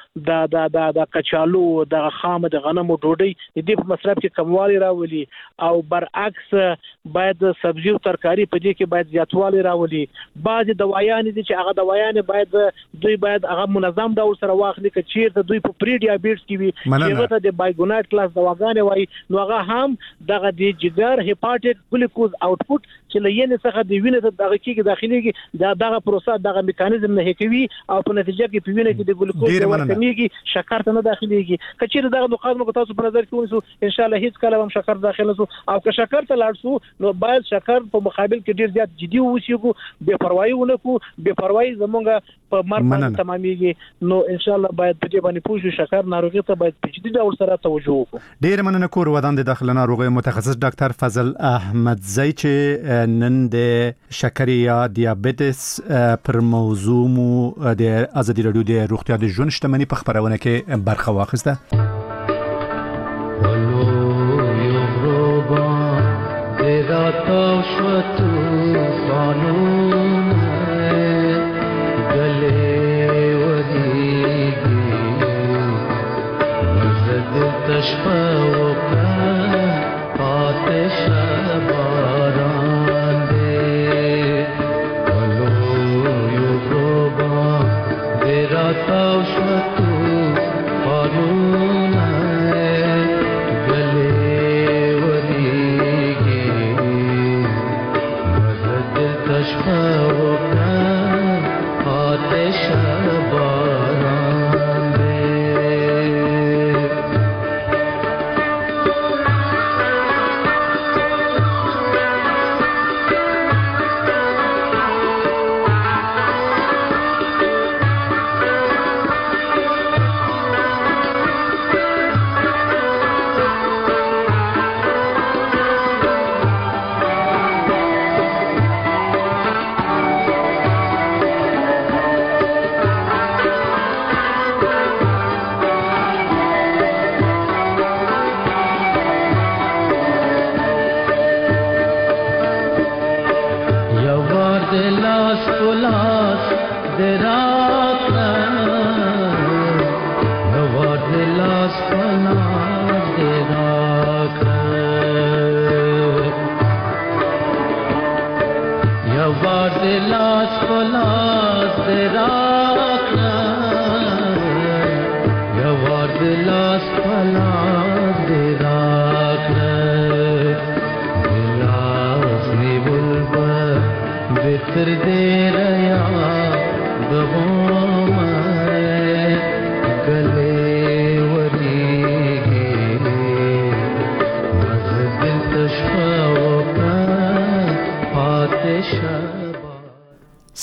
او د کچالو د خام د غنمو ډوډۍ د دې په مصرف کې کموالی راولي. او برعکس باید سبزی او ترکاری په دې کې باید زیاتوالی راولي. بعض دوايان دي چې هغه دوايان باید دوی باید هغه منظم ډول سره واخلي چې چیرته دوی په پری ډیابټس کې وي چې د بایګونایټ کلاس دواګانې وای نو هغه هم دغه د جګر هپاټیک ګلوکوز اوټ چې لینه څخه د وینې ته دغه کې داخليږي دغه پروسه دغه میکانیزم نه کوي او په نتیجه کې په وینې کې د ګلوکوز ورکمیږي شکر ته نه داخليږي. کچېر دغه نقاط مو تاسو په نظر کې ونیسو ان شاء الله هیڅ کله هم شکر داخله سو او که شکر ته لاړ سو نو باید شکر په مقابل کې ډیر زیات جدي اوسېږو بے پروايي ونکو. بے پروايي زمونږ په مرګ تمامېږي. نو ان شاء الله باید په دې باندې پوښتنه شکر ناروغي ته باید په جدي ډول سره توجه وکړو. ډیر مننه کور ودان د داخله ناروغي متخصص ډاکټر فضل احمد زئی چې نن د شکرې یا دیابټس پر موضوع مو د ازادي رادیو د روغتیا د ژوند شتمنۍ په خبرونه کې برخه واخیسته. لاس پلاس دراکنا یوار لاس پلاس دراکنا یوار لاس پلاس دراکنا یوار لاس پلاس دراکنا لاس نیول بتر دے ریا بغوما